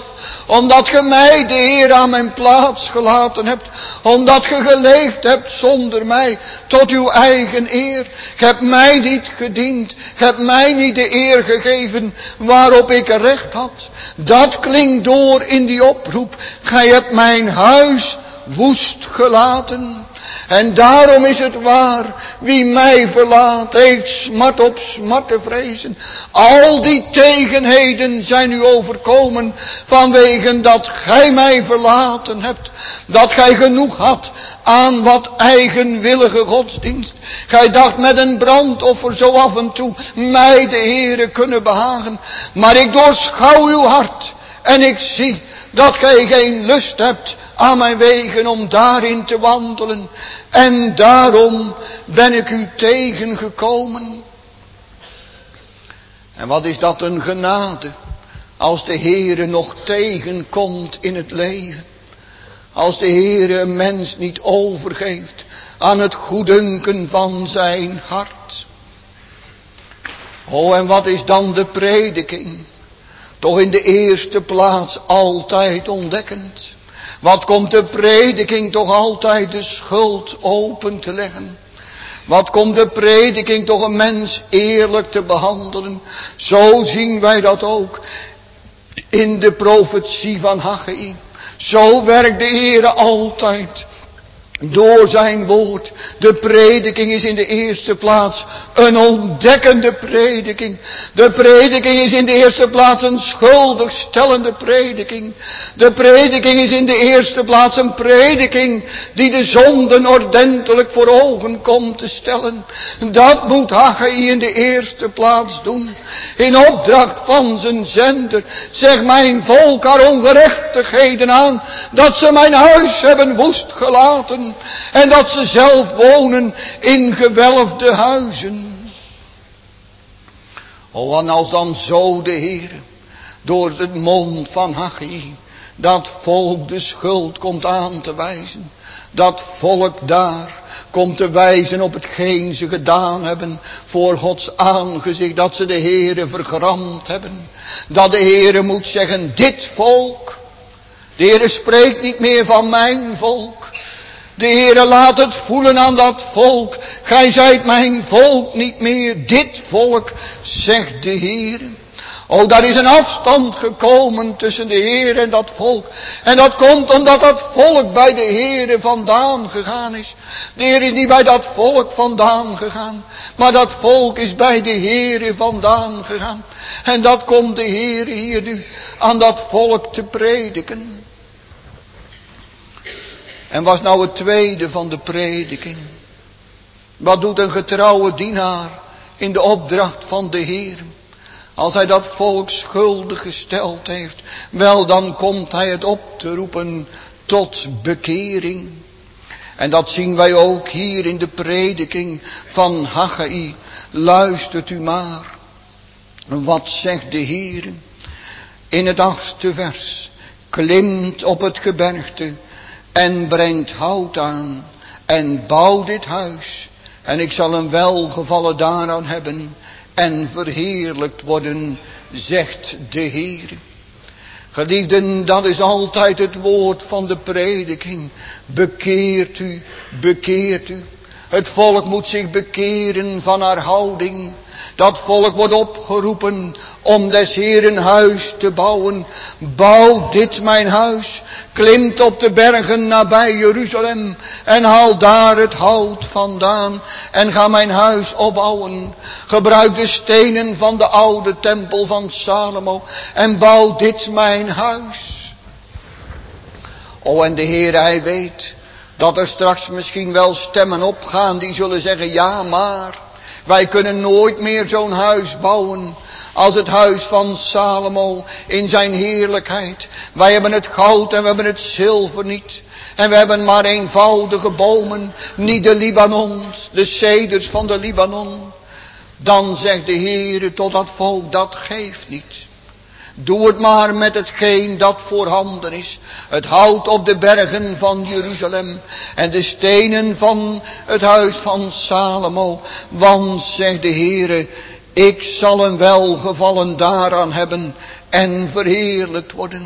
Omdat ge mij, de Heer, aan mijn plaats gelaten hebt. Omdat ge geleefd hebt zonder mij, tot uw eigen eer. Ge hebt mij niet gediend, ge hebt mij niet de eer gegeven waarop ik recht had. Dat klinkt door in die oproep. Gij hebt mijn huis woest gelaten. En daarom is het waar, wie mij verlaat, heeft smart op smart te vrezen. Al die tegenheden zijn u overkomen, vanwege dat gij mij verlaten hebt. Dat gij genoeg had aan wat eigenwillige godsdienst. Gij dacht met een brandoffer zo af en toe mij de Heere kunnen behagen. Maar ik doorschouw uw hart en ik zie dat gij geen lust hebt aan mijn wegen om daarin te wandelen. En daarom ben ik u tegengekomen. En wat is dat een genade, als de Heere nog tegenkomt in het leven. Als de Heere een mens niet overgeeft aan het goeddunken van zijn hart. Oh, en wat is dan de prediking? Toch in de eerste plaats altijd ontdekkend. Wat komt de prediking toch altijd de schuld open te leggen. Wat komt de prediking toch een mens eerlijk te behandelen. Zo zien wij dat ook in de profetie van Haggai. Zo werkt de Heere altijd door zijn woord. De prediking is in de eerste plaats een ontdekkende prediking. De prediking is in de eerste plaats een schuldigstellende prediking. De prediking is in de eerste plaats een prediking die de zonden ordentelijk voor ogen komt te stellen. Dat moet Haggai in de eerste plaats doen. In opdracht van zijn zender. Zeg mijn volk haar ongerechtigheden aan, dat ze mijn huis hebben woest gelaten. En dat ze zelf wonen in gewelfde huizen. Oh, en als dan zo de Heer door het mond van Haggai dat volk de schuld komt aan te wijzen. Dat volk daar komt te wijzen op hetgeen ze gedaan hebben voor Gods aangezicht. Dat ze de Heere vergramd hebben. Dat de Heere moet zeggen, dit volk. De Heere spreekt niet meer van mijn volk. De Heere laat het voelen aan dat volk. Gij zijt mijn volk niet meer. Dit volk, zegt de Heere. Oh, daar is een afstand gekomen tussen de Heer en dat volk. En dat komt omdat dat volk bij de Heere vandaan gegaan is. De Heer is niet bij dat volk vandaan gegaan. Maar dat volk is bij de Heere vandaan gegaan. En dat komt de Heere hier nu aan dat volk te prediken. En was nou het tweede van de prediking? Wat doet een getrouwe dienaar in de opdracht van de Heer? Als hij dat volk schuldig gesteld heeft, wel dan komt hij het op te roepen tot bekering. En dat zien wij ook hier in de prediking van Haggai. Luistert u maar. Wat zegt de Heer? In het achtste vers. Klimt op het gebergte en brengt hout aan en bouw dit huis. En ik zal een welgevallen daaraan hebben en verheerlijkt worden, zegt de Heer. Geliefden, dat is altijd het woord van de prediking. Bekeert u, bekeert u. Het volk moet zich bekeren van haar houding. Dat volk wordt opgeroepen om des Heeren huis te bouwen. Bouw dit mijn huis. Klimt op de bergen nabij Jeruzalem. En haal daar het hout vandaan. En ga mijn huis opbouwen. Gebruik de stenen van de oude tempel van Salomo. En bouw dit mijn huis. O, en de Heer, hij weet dat er straks misschien wel stemmen opgaan die zullen zeggen, ja maar, wij kunnen nooit meer zo'n huis bouwen als het huis van Salomo in zijn heerlijkheid. Wij hebben het goud en we hebben het zilver niet. En we hebben maar eenvoudige bomen, niet de Libanons, de ceders van de Libanon. Dan zegt de Heer tot dat volk, dat geeft niet. Doe het maar met hetgeen dat voorhanden is. Het hout op de bergen van Jeruzalem. En de stenen van het huis van Salomo. Want, zegt de Heere, ik zal een welgevallen daaraan hebben en verheerlijkt worden.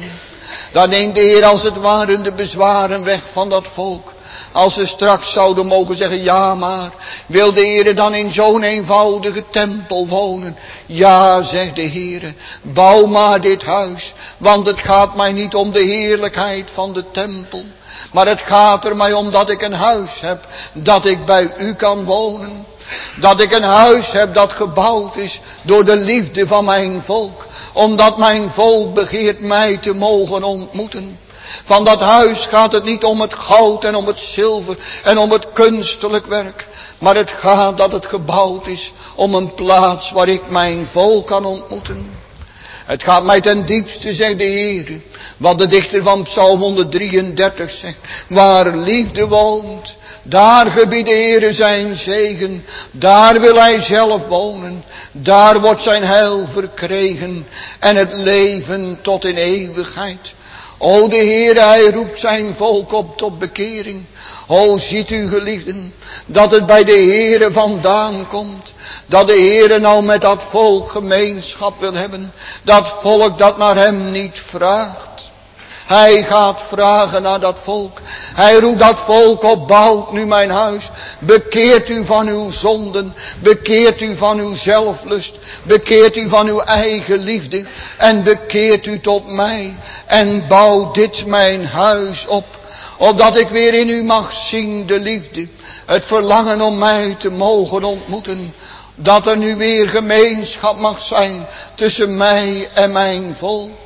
Dan neemt de Heer als het ware de bezwaren weg van dat volk. Als ze straks zouden mogen zeggen, ja maar, wil de Heer dan in zo'n eenvoudige tempel wonen? Ja, zegt de Heer, bouw maar dit huis, want het gaat mij niet om de heerlijkheid van de tempel. Maar het gaat er mij om dat ik een huis heb, dat ik bij u kan wonen. Dat ik een huis heb dat gebouwd is door de liefde van mijn volk. Omdat mijn volk begeert mij te mogen ontmoeten. Van dat huis gaat het niet om het goud en om het zilver en om het kunstelijk werk. Maar het gaat dat het gebouwd is om een plaats waar ik mijn volk kan ontmoeten. Het gaat mij ten diepste, zegt de Heer, wat de dichter van Psalm honderddrieëndertig zegt. Waar liefde woont, daar gebiedt de Heer zijn zegen. Daar wil hij zelf wonen. Daar wordt zijn heil verkregen en het leven tot in eeuwigheid. O, de Heer, hij roept zijn volk op tot bekering. O, ziet u geliefden, dat het bij de Heere vandaan komt. Dat de Heere nou met dat volk gemeenschap wil hebben. Dat volk dat naar hem niet vraagt. Hij gaat vragen naar dat volk. Hij roept dat volk op, bouwt nu mijn huis. Bekeert u van uw zonden. Bekeert u van uw zelflust. Bekeert u van uw eigen liefde. En bekeert u tot mij. En bouw dit mijn huis op. Opdat ik weer in u mag zien de liefde. Het verlangen om mij te mogen ontmoeten. Dat er nu weer gemeenschap mag zijn tussen mij en mijn volk.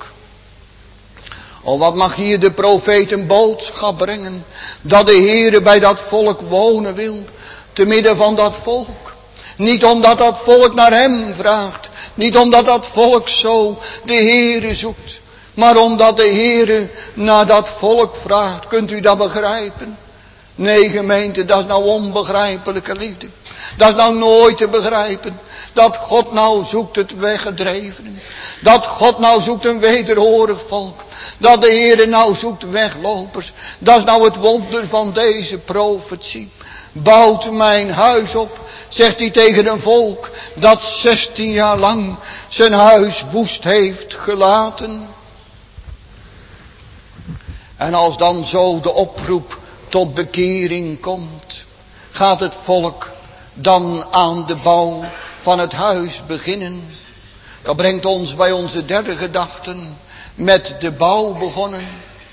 Oh, wat mag hier de profeet een boodschap brengen. Dat de Heere bij dat volk wonen wil. Te midden van dat volk. Niet omdat dat volk naar hem vraagt. Niet omdat dat volk zo de Heere zoekt. Maar omdat de Heere naar dat volk vraagt. Kunt u dat begrijpen? Nee, gemeente, dat is nou onbegrijpelijke liefde. Dat is nou nooit te begrijpen. Dat God nou zoekt het weggedrevenen. Dat God nou zoekt een wederhorig volk. Dat de Heere nou zoekt weglopers. Dat is nou het wonder van deze profetie. Bouwt mijn huis op, zegt hij tegen een volk dat zestien jaar lang zijn huis woest heeft gelaten. En als dan zo de oproep tot bekering komt, gaat het volk dan aan de bouw van het huis beginnen. Dat brengt ons bij onze derde gedachten, met de bouw begonnen.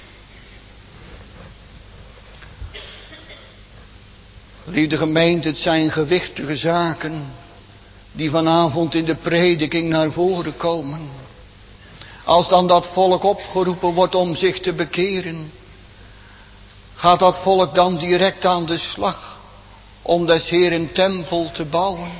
Lieve gemeente, het zijn gewichtige zaken die vanavond in de prediking naar voren komen. Als dan dat volk opgeroepen wordt om zich te bekeren, gaat dat volk dan direct aan de slag om des Heeren tempel te bouwen.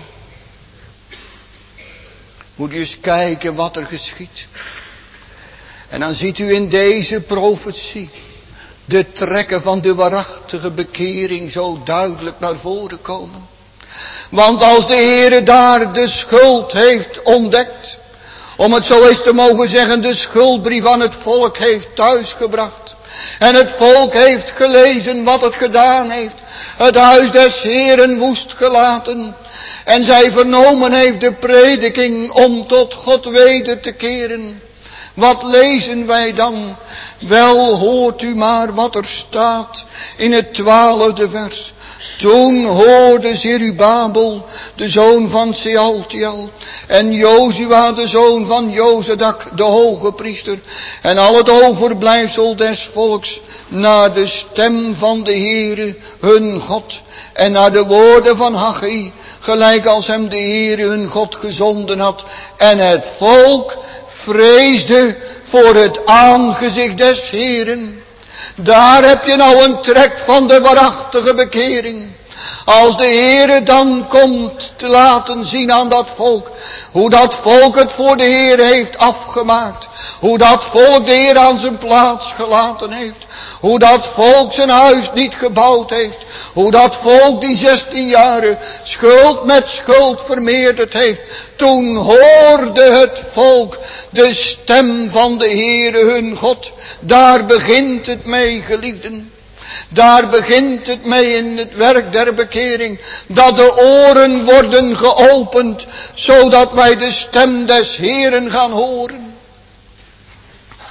Moet u eens kijken wat er geschiet. En dan ziet u in deze profetie de trekken van de waarachtige bekering zo duidelijk naar voren komen. Want als de Heere daar de schuld heeft ontdekt, om het zo eens te mogen zeggen, de schuldbrief aan het volk heeft thuisgebracht. En het volk heeft gelezen wat het gedaan heeft. Het huis des Heeren woest gelaten. En zij vernomen heeft de prediking om tot God weder te keren. Wat lezen wij dan? Wel, hoort u maar wat er staat in het twaalfde vers. Toen hoorde Zerubabel, de zoon van Sealtiel, en Jozua, de zoon van Jozadak, de hoge priester, en al het overblijfsel des volks, naar de stem van de Heere, hun God, en naar de woorden van Haggai, gelijk als hem de Heere hun God gezonden had. En het volk vreesde voor het aangezicht des Heeren. Daar heb je nou een trek van de waarachtige bekering. Als de Heere dan komt te laten zien aan dat volk, hoe dat volk het voor de Heer heeft afgemaakt. Hoe dat volk de Heer aan zijn plaats gelaten heeft. Hoe dat volk zijn huis niet gebouwd heeft. Hoe dat volk die zestien jaren schuld met schuld vermeerderd heeft. Toen hoorde het volk de stem van de Heere hun God. Daar begint het mee, geliefden. Daar begint het mee in het werk der bekering. Dat de oren worden geopend, zodat wij de stem des Heeren gaan horen.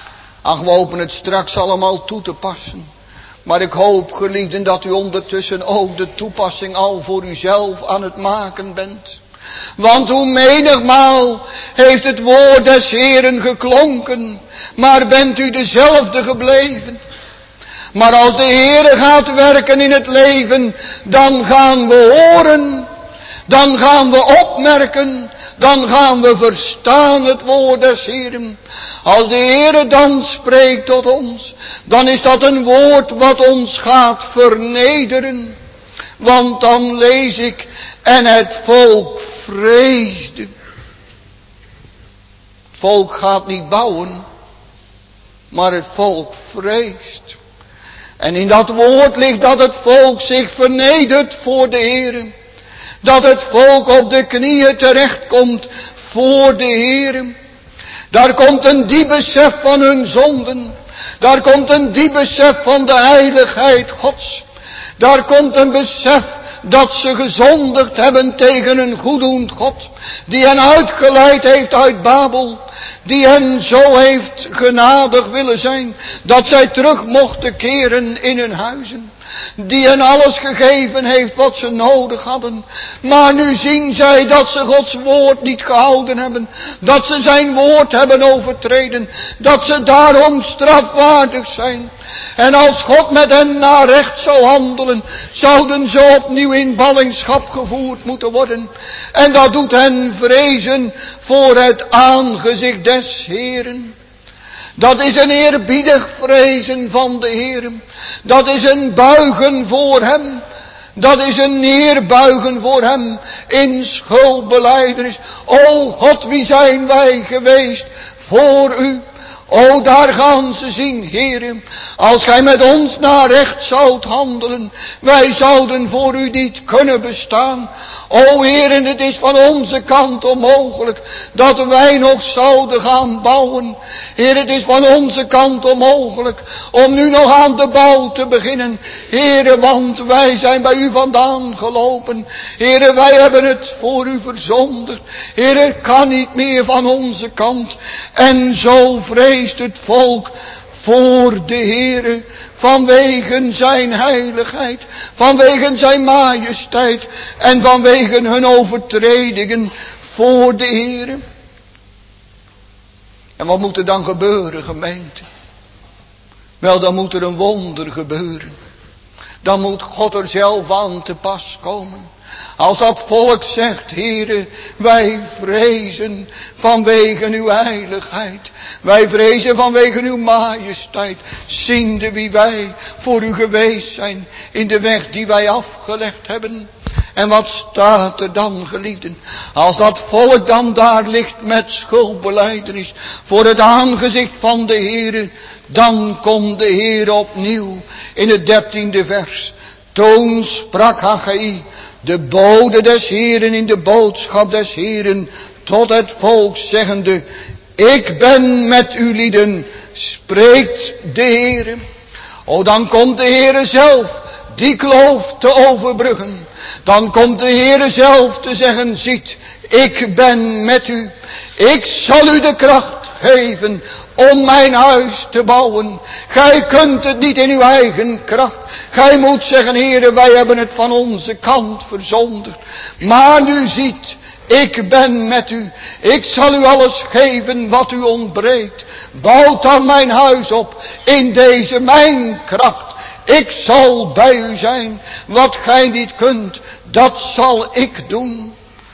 Ach, we hopen het straks allemaal toe te passen. Maar ik hoop, geliefden, dat u ondertussen ook de toepassing al voor uzelf aan het maken bent. Want hoe menigmaal heeft het woord des Heeren geklonken, maar bent u dezelfde gebleven. Maar als de Heere gaat werken in het leven, dan gaan we horen, dan gaan we opmerken, dan gaan we verstaan het woord des Heeren. Als de Heere dan spreekt tot ons, dan is dat een woord wat ons gaat vernederen. Want dan lees ik, en het volk vreesde. Het volk gaat niet bouwen, maar het volk vreest. En in dat woord ligt dat het volk zich vernedert voor de Heere. Dat het volk op de knieën terechtkomt voor de Heere. Daar komt een diep besef van hun zonden. Daar komt een diep besef van de heiligheid Gods. Daar komt een besef dat ze gezondigd hebben tegen een goeddoend God. Die hen uitgeleid heeft uit Babel. Die hen zo heeft genadig willen zijn. Dat zij terug mochten keren in hun huizen. Die hen alles gegeven heeft wat ze nodig hadden. Maar nu zien zij dat ze Gods woord niet gehouden hebben. Dat ze zijn woord hebben overtreden. Dat ze daarom strafwaardig zijn. En als God met hen naar recht zou handelen, zouden ze opnieuw in ballingschap gevoerd moeten worden. En dat doet hen vrezen voor het aangezicht des Heeren. Dat is een eerbiedig vrezen van de Heer. Dat is een buigen voor hem. Dat is een neerbuigen voor hem in schuldbelijdenis. O God, wie zijn wij geweest voor u? O, daar gaan ze zien, Heere. Als gij met ons naar recht zoudt handelen, wij zouden voor u niet kunnen bestaan. O Heere, het is van onze kant onmogelijk dat wij nog zouden gaan bouwen. Heere, het is van onze kant onmogelijk om nu nog aan de bouw te beginnen. Heere, want wij zijn bij u vandaan gelopen. Heere, wij hebben het voor u verzondigd. Heere, het kan niet meer van onze kant. En zo vreest het volk voor de Heere, vanwege zijn heiligheid, vanwege zijn majesteit en vanwege hun overtredingen voor de Heere. En wat moet er dan gebeuren, gemeente? Wel, dan moet er een wonder gebeuren. Dan moet God er zelf aan te pas komen. Als dat volk zegt, Heere, wij vrezen vanwege uw heiligheid. Wij vrezen vanwege uw majesteit. Ziende wie wij voor u geweest zijn in de weg die wij afgelegd hebben. En wat staat er dan, geliefden? Als dat volk dan daar ligt met schuldbelijdenis voor het aangezicht van de Heere, dan komt de Heer opnieuw in het dertiende vers. Toen sprak Haggai, de bode des Heeren in de boodschap des Heeren, tot het volk zeggende, ik ben met u lieden, spreekt de Heere. O, dan komt de Heere zelf die kloof te overbruggen. Dan komt de Heere zelf te zeggen, ziet, ik ben met u. Ik zal u de kracht geven om mijn huis te bouwen. Gij kunt het niet in uw eigen kracht. Gij moet zeggen, Heere, wij hebben het van onze kant verzondigd. Maar nu ziet, ik ben met u. Ik zal u alles geven wat u ontbreekt. Bouw dan mijn huis op in deze mijn kracht. Ik zal bij u zijn. Wat gij niet kunt, dat zal ik doen.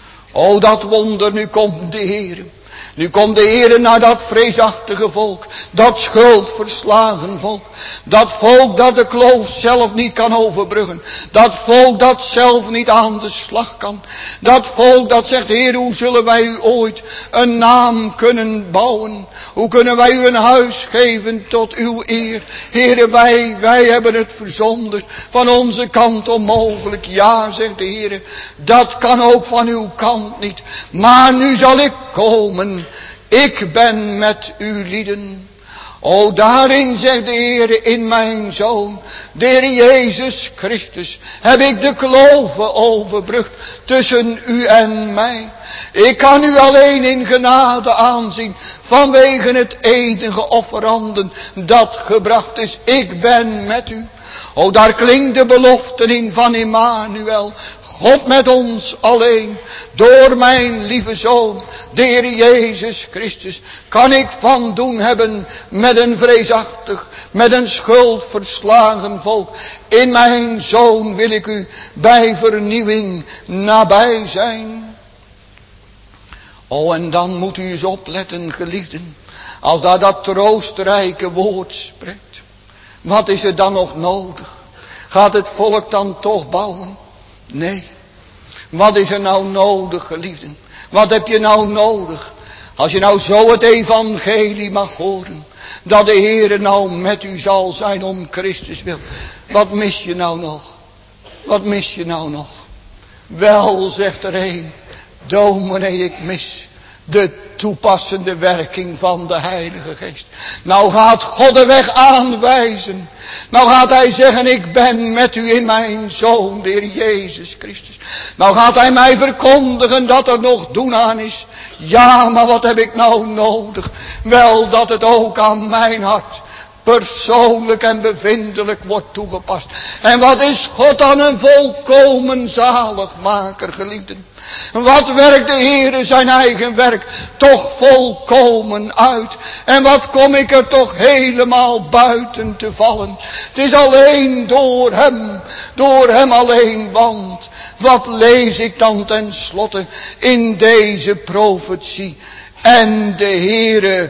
O, dat wonder, nu komt de Heer. Nu komt de Heer naar dat vreesachtige volk. Dat schuldverslagen volk. Dat volk dat de kloof zelf niet kan overbruggen. Dat volk dat zelf niet aan de slag kan. Dat volk dat zegt, Heer, hoe zullen wij u ooit een naam kunnen bouwen? Hoe kunnen wij u een huis geven tot uw eer? Heere, wij, wij hebben het verzonderd. Van onze kant onmogelijk. Ja, zegt de Heer, dat kan ook van uw kant niet. Maar nu zal ik komen. Ik ben met u lieden. O, daarin, zegt de Heer, in mijn Zoon, de Heer Jezus Christus, heb ik de kloven overbrugd tussen u en mij. Ik kan u alleen in genade aanzien, vanwege het enige offeranden dat gebracht is. Ik ben met u. O, daar klinkt de belofte in van Immanuel. God met ons alleen. Door mijn lieve Zoon, de Heer Jezus Christus, kan ik van doen hebben met een vreesachtig, met een schuldverslagen volk. In mijn Zoon wil ik u bij vernieuwing nabij zijn. O, en dan moet u eens opletten, geliefden, als daar dat troostrijke woord spreekt. Wat is er dan nog nodig? Gaat het volk dan toch bouwen? Nee. Wat is er nou nodig, geliefden? Wat heb je nou nodig? Als je nou zo het evangelie mag horen, dat de Heere nou met u zal zijn om Christus wil. Wat mis je nou nog? Wat mis je nou nog? Wel, zegt er een, dominee, ik mis de toepassende werking van de Heilige Geest. Nou gaat God de weg aanwijzen. Nou gaat hij zeggen, ik ben met u in mijn Zoon, de Heer Jezus Christus. Nou gaat hij mij verkondigen dat er nog doen aan is. Ja, maar wat heb ik nou nodig? Wel, dat het ook aan mijn hart persoonlijk en bevindelijk wordt toegepast. En wat is God dan een volkomen zaligmaker, geliefden? Wat werkt de Heere zijn eigen werk toch volkomen uit. En wat kom ik er toch helemaal buiten te vallen. Het is alleen door hem, door hem alleen. Want wat lees ik dan ten slotte in deze profetie. En de Heere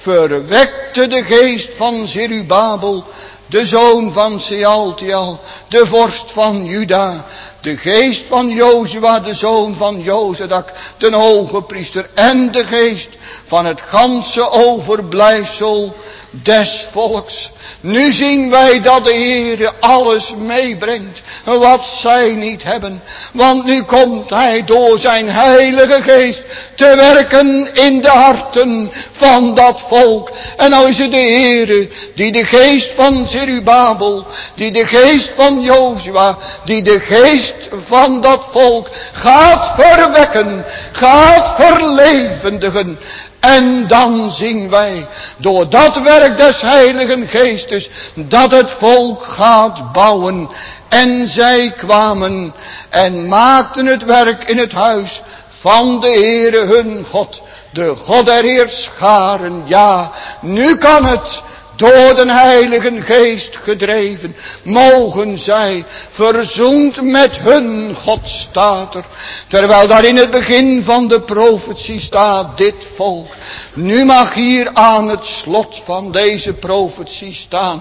verwekte de geest van Zerubabel, de zoon van Sealtiel, de vorst van Juda, de geest van Jozua, de zoon van Jozadak, de hoge priester, en de geest van het ganse overblijfsel des volks. Nu zien wij dat de Heere alles meebrengt wat zij niet hebben. Want nu komt hij door zijn heilige geest te werken in de harten van dat volk. En nou is het de Heere die de geest van Zerubabel, die de geest van Jozua, die de geest van dat volk gaat verwekken, gaat verlevendigen. En dan zien wij, door dat werk des Heiligen Geestes, dat het volk gaat bouwen. En zij kwamen en maakten het werk in het huis van de Heere hun God, de God der Heerscharen. Ja, nu kan het. Door de Heilige Geest gedreven, mogen zij verzoend met hun God, staat er. Terwijl daar in het begin van de profetie staat, dit volk. Nu mag hier aan het slot van deze profetie staan,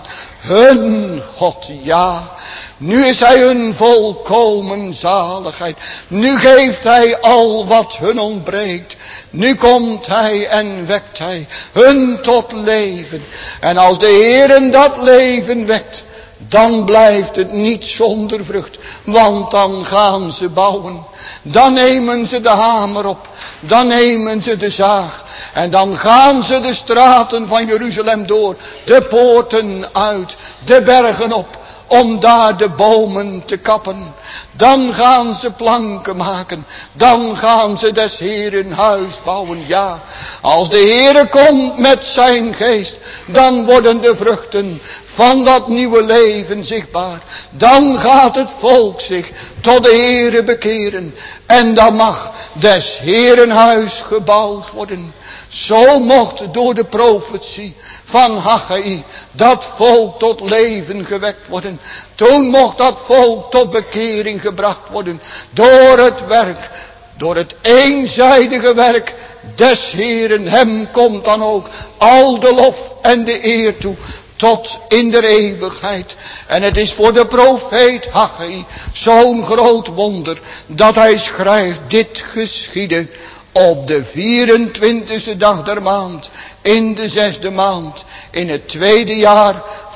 hun God, ja. Nu is hij hun volkomen zaligheid. Nu geeft hij al wat hun ontbreekt. Nu komt hij en wekt hij hun tot leven. En als de Heer dat leven wekt, dan blijft het niet zonder vrucht. Want dan gaan ze bouwen. Dan nemen ze de hamer op. Dan nemen ze de zaag. En dan gaan ze de straten van Jeruzalem door. De poorten uit. De bergen op. Om daar de bomen te kappen. Dan gaan ze planken maken. Dan gaan ze des Heeren huis bouwen. Ja, als de Heere komt met zijn geest, dan worden de vruchten van dat nieuwe leven zichtbaar. Dan gaat het volk zich tot de Heere bekeren. En dan mag des Heeren huis gebouwd worden. Zo mocht door de profetie van Haggai dat volk tot leven gewekt worden. Toen mocht dat volk tot bekering gebracht worden. Door het werk, door het eenzijdige werk des Heeren. Hem komt dan ook al de lof en de eer toe. Tot in de eeuwigheid. En het is voor de profeet Haggai zo'n groot wonder dat hij schrijft: dit geschiedde op de vierentwintigste dag der maand, in de zesde maand, in het tweede jaar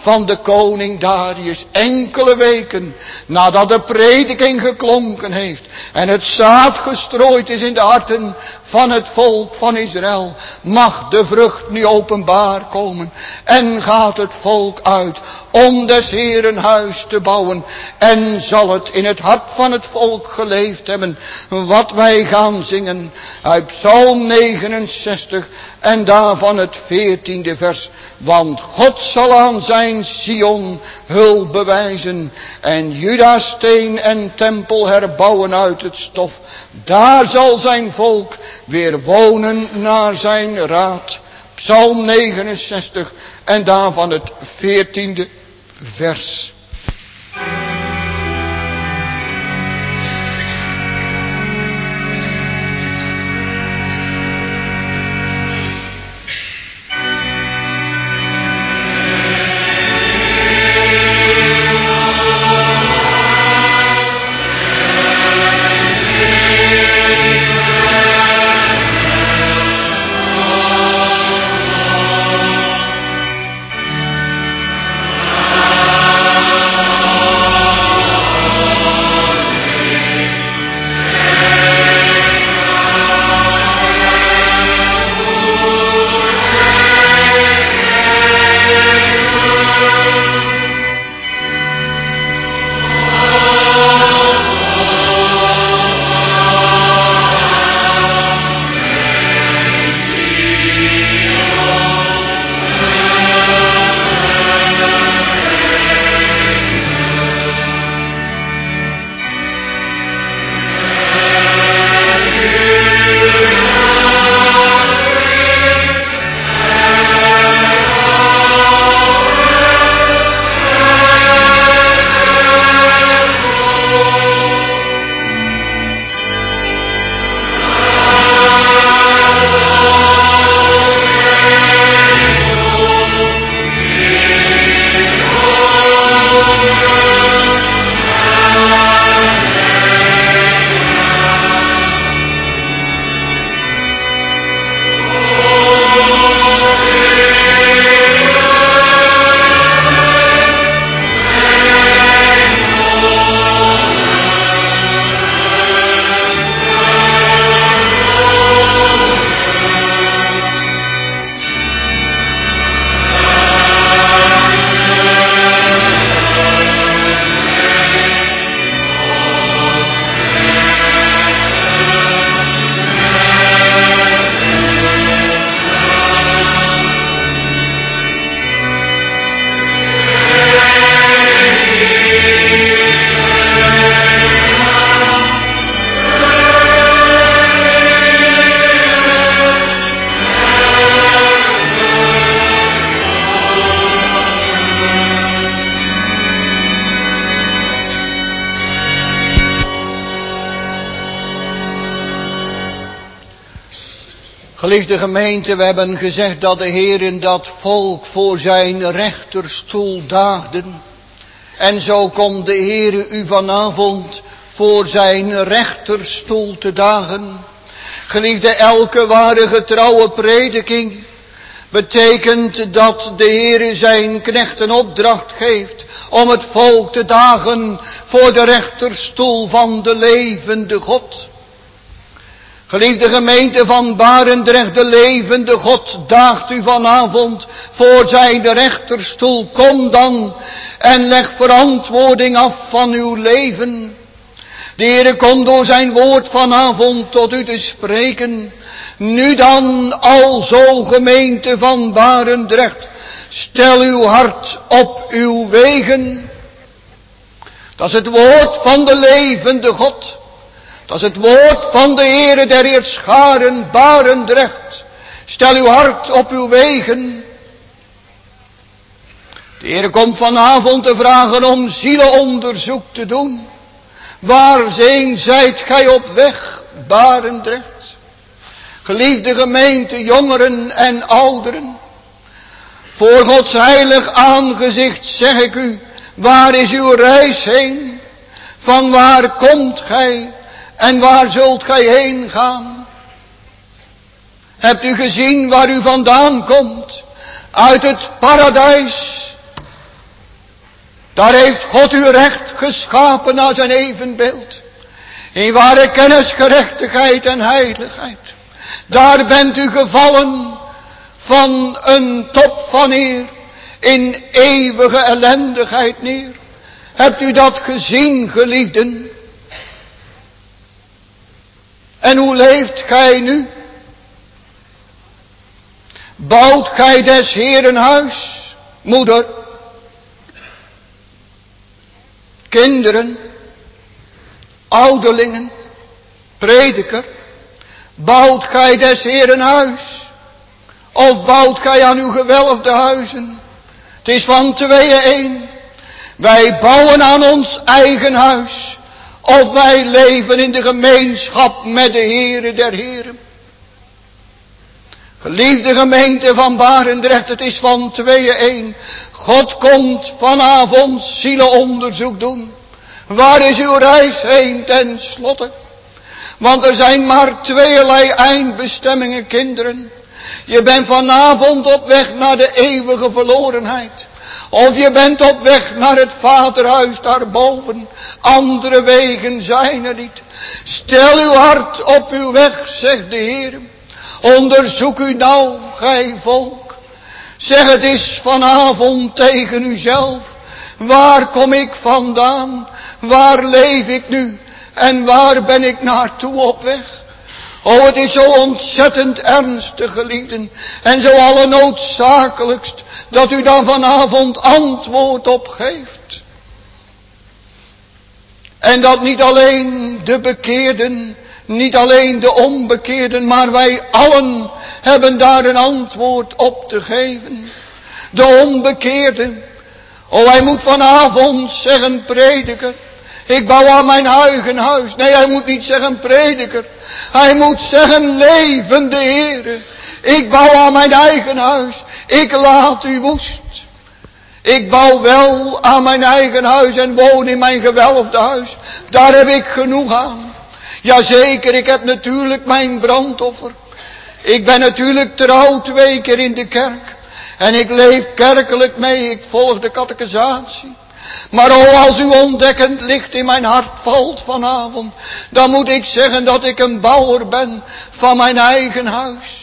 van de koning Darius. Enkele weken nadat de prediking geklonken heeft en het zaad gestrooid is in de harten van het volk van Israël, mag de vrucht nu openbaar komen. En gaat het volk uit om des Heeren huis te bouwen. En zal het in het hart van het volk geleefd hebben wat wij gaan zingen uit Psalm negenenzestig en daarvan het veertiende vers. Want God zal aan zijn Sion hulp bewijzen en Juda steen en tempel herbouwen uit het stof. Daar zal zijn volk weer wonen naar zijn raad. Psalm negenenzestig en daarvan het veertiende vers. Geliefde gemeente, we hebben gezegd dat de Heer in dat volk voor zijn rechterstoel daagde. En zo komt de Heer u vanavond voor zijn rechterstoel te dagen. Geliefde, elke ware getrouwe prediking betekent dat de Heer zijn knechten opdracht geeft om het volk te dagen voor de rechterstoel van de levende God. Geliefde gemeente van Barendrecht, de levende God daagt u vanavond voor zijn rechterstoel. Kom dan en leg verantwoording af van uw leven. De Heere komt door zijn woord vanavond tot u te spreken. Nu dan, alzo gemeente van Barendrecht, stel uw hart op uw wegen. Dat is het woord van de levende God. Dat is het woord van de Heere der Heerscharen, Barendrecht. Stel uw hart op uw wegen. De Heere komt vanavond te vragen om zielenonderzoek te doen. Waarheen zijt gij op weg, Barendrecht? Geliefde gemeente, jongeren en ouderen. Voor Gods heilig aangezicht zeg ik u, waar is uw reis heen? Van waar komt gij? En waar zult gij heen gaan? Hebt u gezien waar u vandaan komt? Uit het paradijs. Daar heeft God u recht geschapen naar zijn evenbeeld. In ware kennis, gerechtigheid en heiligheid. Daar bent u gevallen van een top van eer in eeuwige ellendigheid neer. Hebt u dat gezien, geliefden? En hoe leeft gij nu? Bouwt gij des Heeren huis, moeder, kinderen, ouderlingen, prediker? Bouwt gij des Heeren huis? Of bouwt gij aan uw gewelfde huizen? Het is van tweeën één. Wij bouwen aan ons eigen huis. Of wij leven in de gemeenschap met de Heere der Heren. Geliefde gemeente van Barendrecht, het is van tweeën één. God komt vanavond zielenonderzoek doen. Waar is uw reis heen ten slotte? Want er zijn maar tweeërlei eindbestemmingen, kinderen. Je bent vanavond op weg naar de eeuwige verlorenheid. Of je bent op weg naar het vaderhuis daarboven. Andere wegen zijn er niet. Stel uw hart op uw weg, zegt de Heer. Onderzoek u nou, gij volk. Zeg, het is vanavond tegen uzelf. Waar kom ik vandaan? Waar leef ik nu? En waar ben ik naartoe op weg? Oh, het is zo ontzettend ernstig, geliefden. En zo allernoodzakelijkst dat u daar vanavond antwoord op geeft. En dat niet alleen de bekeerden, niet alleen de onbekeerden, maar wij allen hebben daar een antwoord op te geven. De onbekeerde, oh, hij moet vanavond zeggen, prediker, ik bouw aan mijn eigen huis. Nee, hij moet niet zeggen, prediker. Hij moet zeggen, levende Heere, ik bouw aan mijn eigen huis. Ik laat u woest. Ik bouw wel aan mijn eigen huis en woon in mijn gewelfde huis. Daar heb ik genoeg aan. Jazeker, ik heb natuurlijk mijn brandoffer. Ik ben natuurlijk trouw twee keer in de kerk. En ik leef kerkelijk mee, ik volg de catechisatie. Maar oh, als uw ontdekkend licht in mijn hart valt vanavond, dan moet ik zeggen dat ik een bouwer ben van mijn eigen huis.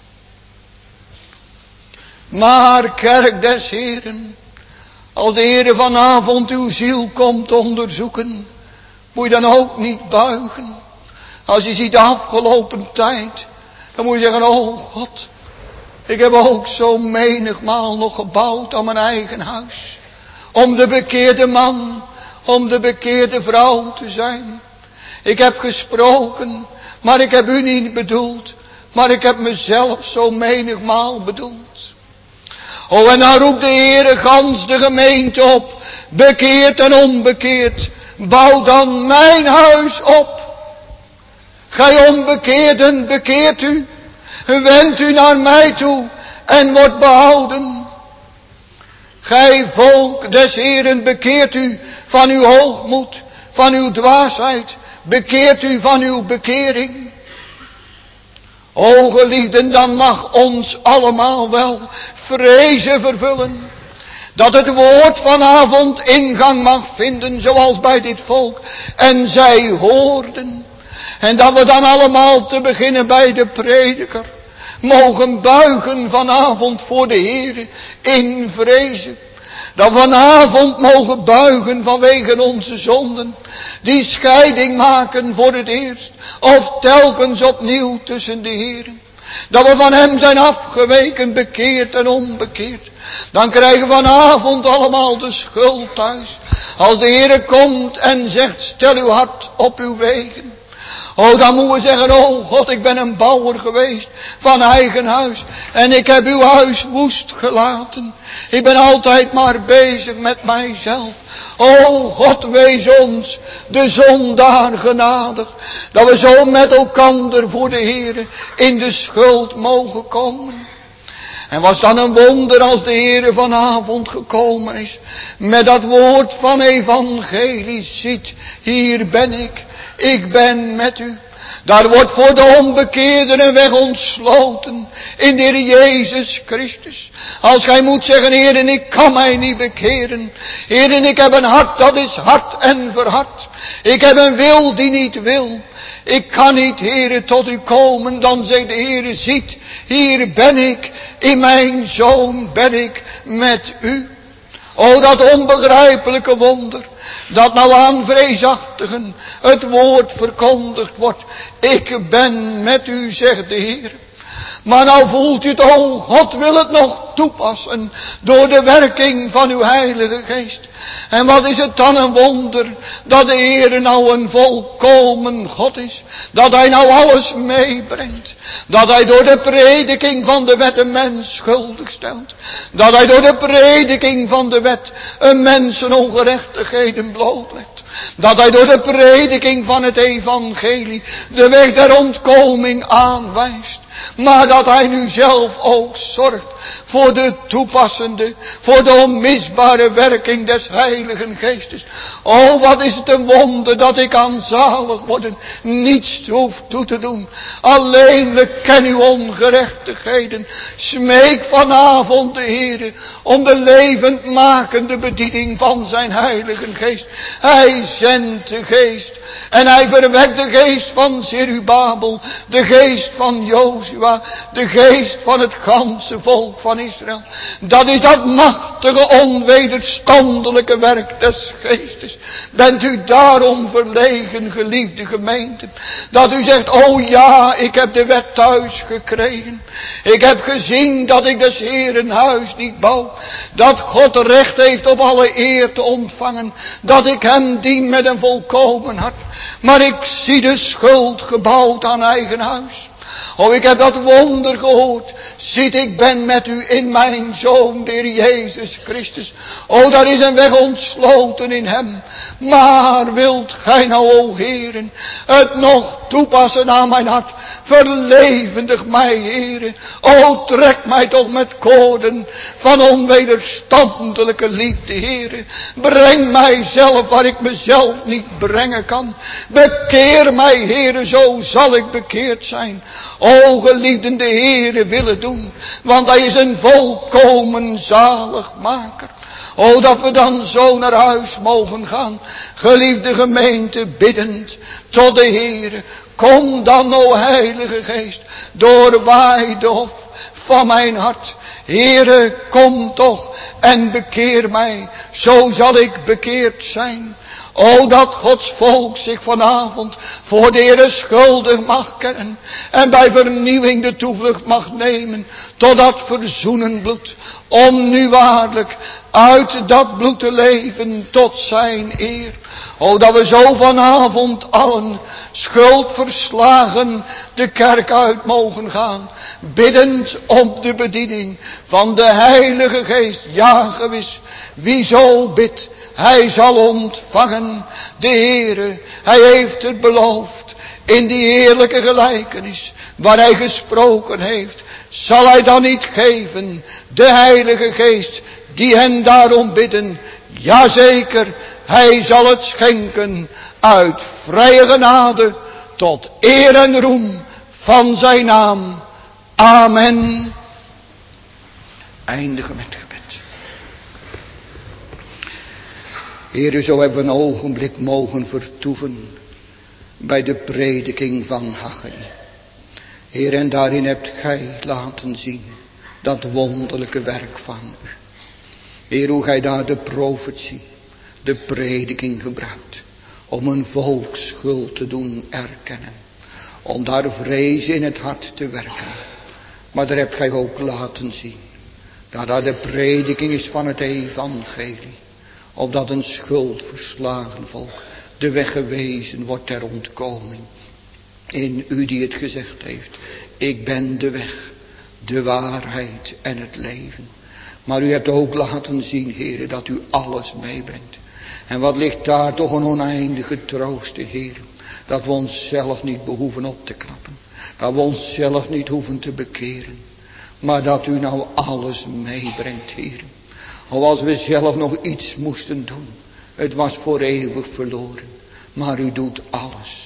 Maar kerk des Heeren, als de Heere vanavond uw ziel komt onderzoeken, moet je dan ook niet buigen. Als je ziet de afgelopen tijd, dan moet je zeggen, oh God, ik heb ook zo menigmaal nog gebouwd aan mijn eigen huis. Om de bekeerde man, om de bekeerde vrouw te zijn. Ik heb gesproken, maar ik heb u niet bedoeld. Maar ik heb mezelf zo menigmaal bedoeld. Oh, en dan roept de Heere gans de gemeente op. Bekeerd en onbekeerd. Bouw dan mijn huis op. Gij onbekeerden, bekeert u. Wend u naar mij toe en wordt behouden. Gij volk des Heeren, bekeert u van uw hoogmoed, van uw dwaasheid. Bekeert u van uw bekering. O geliefden, dan mag ons allemaal wel vrezen vervullen. Dat het woord vanavond ingang mag vinden, zoals bij dit volk. En zij hoorden. En dat we dan allemaal te beginnen bij de prediker mogen buigen vanavond voor de Heer in vrezen. Dat we vanavond mogen buigen vanwege onze zonden. Die scheiding maken voor het eerst. Of telkens opnieuw tussen de Heeren. Dat we van hem zijn afgeweken, bekeerd en onbekeerd. Dan krijgen we vanavond allemaal de schuld thuis. Als de Heer komt en zegt, stel uw hart op uw wegen. Oh, dan moeten we zeggen, oh God, ik ben een bouwer geweest van eigen huis. En ik heb uw huis woest gelaten. Ik ben altijd maar bezig met mijzelf. Oh God, wees ons de zondaar genadig. Dat we zo met elkander voor de Heer in de schuld mogen komen. En was dan een wonder als de Heer vanavond gekomen is. Met dat woord van evangelie, ziet, hier ben ik. Ik ben met u. Daar wordt voor de onbekeerden een weg ontsloten in de Heer Jezus Christus. Als gij moet zeggen, Heer, ik kan mij niet bekeren. Heer, ik heb een hart dat is hard en verhard. Ik heb een wil die niet wil. Ik kan niet, Heer, tot u komen. Dan zegt de Heer, ziet, hier ben ik. In mijn Zoon ben ik met u. O, dat onbegrijpelijke wonder. Dat nou aan vreesachtigen het woord verkondigd wordt. Ik ben met u, zegt de Heer. Maar nou voelt u het, oh, God wil het nog toepassen door de werking van uw Heilige Geest. En wat is het dan een wonder dat de Heer nou een volkomen God is. Dat Hij nou alles meebrengt. Dat Hij door de prediking van de wet een mens schuldig stelt. Dat Hij door de prediking van de wet een mens zijn ongerechtigheden blootlegt. Dat Hij door de prediking van het evangelie de weg der ontkoming aanwijst. Maar dat Hij nu zelf ook zorgt voor de toepassende, voor de onmisbare werking des Heiligen Geestes. O, wat is het een wonder dat ik aan zalig worden niets hoef toe te doen. Alleenlijk ken uw ongerechtigheden. Smeek vanavond de Heere om de levendmakende bediening van zijn Heilige Geest. Hij zendt de Geest. En hij verwekt de geest van Zerubabel, de geest van Jozua, de geest van het ganse volk van Israël. Dat is dat machtige, onwederstandelijke werk des geestes. Bent u daarom verlegen, geliefde gemeente, dat u zegt, oh ja, ik heb de wet thuis gekregen. Ik heb gezien dat ik des Heeren huis niet bouw. Dat God recht heeft op alle eer te ontvangen. Dat ik hem dien met een volkomen hart. Maar ik zie de schuld gebouwd aan eigen huis. Oh, ik heb dat wonder gehoord. Ziet, ik ben met u in mijn Zoon, de Heer Jezus Christus. Oh, daar is een weg ontsloten in hem. Maar wilt gij nou, o Heeren, het nog toepassen aan mijn hart? Verlevendig mij, Heere. O, trek mij toch met koorden van onwederstandelijke liefde, Heere. Breng mij zelf waar ik mezelf niet brengen kan. Bekeer mij, Heere, zo zal ik bekeerd zijn. O, geliefde Heere willen doen, want Hij is een volkomen zaligmaker. O, dat we dan zo naar huis mogen gaan, geliefde gemeente, biddend tot de Heere. Kom dan, o Heilige Geest, doorwaai de hof van mijn hart. Heere, kom toch en bekeer mij, zo zal ik bekeerd zijn. O, dat Gods volk zich vanavond voor de Heere schuldig mag kennen. En bij vernieuwing de toevlucht mag nemen tot dat verzoenend bloed. Om nu waarlijk uit dat bloed te leven tot zijn eer. O, dat we zo vanavond allen schuldverslagen de kerk uit mogen gaan. Biddend op de bediening van de Heilige Geest. Ja, gewis, wie zo bidt, hij zal ontvangen. De Heere, Hij heeft het beloofd. In die heerlijke gelijkenis waar Hij gesproken heeft, zal Hij dan niet geven de Heilige Geest die hen daarom bidden. Jazeker, Hij zal het schenken uit vrije genade tot eer en roem van zijn naam. Amen. Eindigen met gebed. Heere, zo hebben we een ogenblik mogen vertoeven bij de prediking van Haggai. Heer, en daarin hebt gij laten zien dat wonderlijke werk van u. Heer, hoe gij daar de profetie, de prediking gebruikt om een volk schuld te doen erkennen. Om daar vrees in het hart te werken. Maar daar hebt gij ook laten zien dat daar de prediking is van het evangelie. Opdat een schuldverslagen volk de weg gewezen wordt ter ontkoming. In u die het gezegd heeft, ik ben de weg, de waarheid en het leven. Maar u hebt ook laten zien, Heere, dat u alles meebrengt. En wat ligt daar toch een oneindige troost in, Heere. Dat we onszelf niet behoeven op te knappen. Dat we onszelf niet hoeven te bekeren. Maar dat u nou alles meebrengt, Heere. O, als we zelf nog iets moesten doen, het was voor eeuwig verloren. Maar u doet alles.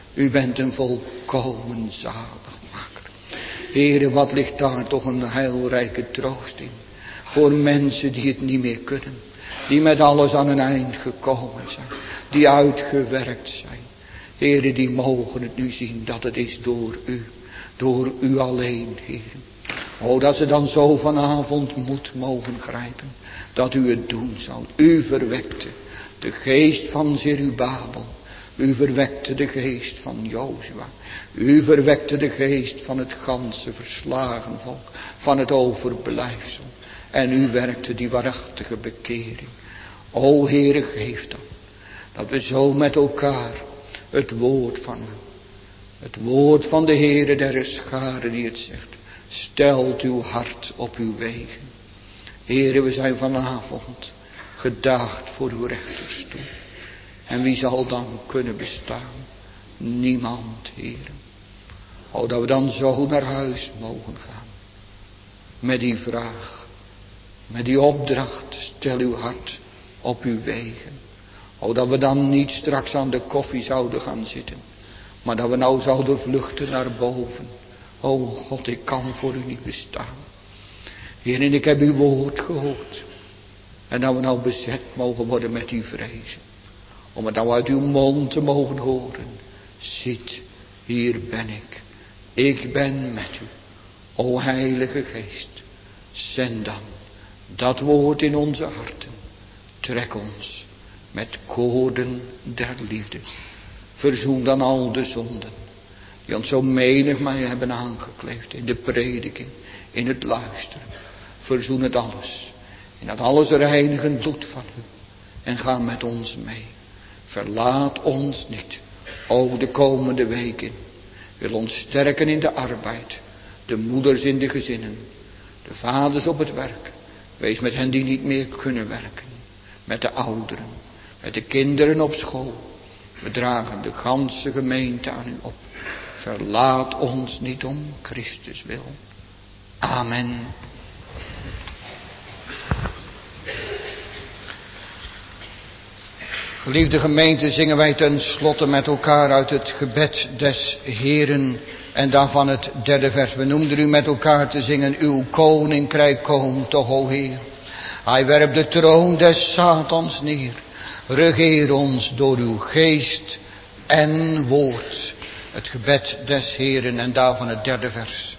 U bent een volkomen zaligmaker. Heere, wat ligt daar toch een heilrijke troost in. Voor mensen die het niet meer kunnen. Die met alles aan een eind gekomen zijn. Die uitgewerkt zijn. Heere, die mogen het nu zien dat het is door u. Door u alleen, Heere. O, dat ze dan zo vanavond moed mogen grijpen. Dat u het doen zal. U verwekte de geest van Zerubabel. U verwekte de geest van Jozua. U verwekte de geest van het ganse verslagen volk. Van het overblijfsel. En u werkte die waarachtige bekering. O Heere, geef dan. Dat we zo met elkaar het woord van u. Het woord van de Heere der scharen die het zegt. Stelt uw hart op uw wegen. Heere, we zijn vanavond gedaagd voor uw rechterstoel. En wie zal dan kunnen bestaan? Niemand, Heere. O, dat we dan zo naar huis mogen gaan. Met die vraag. Met die opdracht. Stel uw hart op uw wegen. O, dat we dan niet straks aan de koffie zouden gaan zitten. Maar dat we nou zouden vluchten naar boven. O God, ik kan voor u niet bestaan. Heer, en ik heb uw woord gehoord. En dat we nou bezet mogen worden met die vrezen. Om het nou uit uw mond te mogen horen. Ziet, hier ben ik. Ik ben met u. O Heilige Geest. Zend dan dat woord in onze harten. Trek ons met koorden der liefde. Verzoen dan al de zonden. Die ons zo menigmaal hebben aangekleefd. In de prediking. In het luisteren. Verzoen het alles. In dat alles reinigend bloed van u. En ga met ons mee. Verlaat ons niet. Ook de komende weken. Wil ons sterken in de arbeid. De moeders in de gezinnen. De vaders op het werk. Wees met hen die niet meer kunnen werken. Met de ouderen. Met de kinderen op school. We dragen de ganse gemeente aan u op. Verlaat ons niet om Christus wil. Amen. Geliefde gemeente, zingen wij ten slotte met elkaar uit het gebed des Heeren. En daarvan het derde vers. We noemden u met elkaar te zingen. Uw koninkrijk komt toch, o Heer. Hij werpt de troon des Satans neer. Regeer ons door uw geest en woord. Het gebed des Heeren en daarvan het derde vers.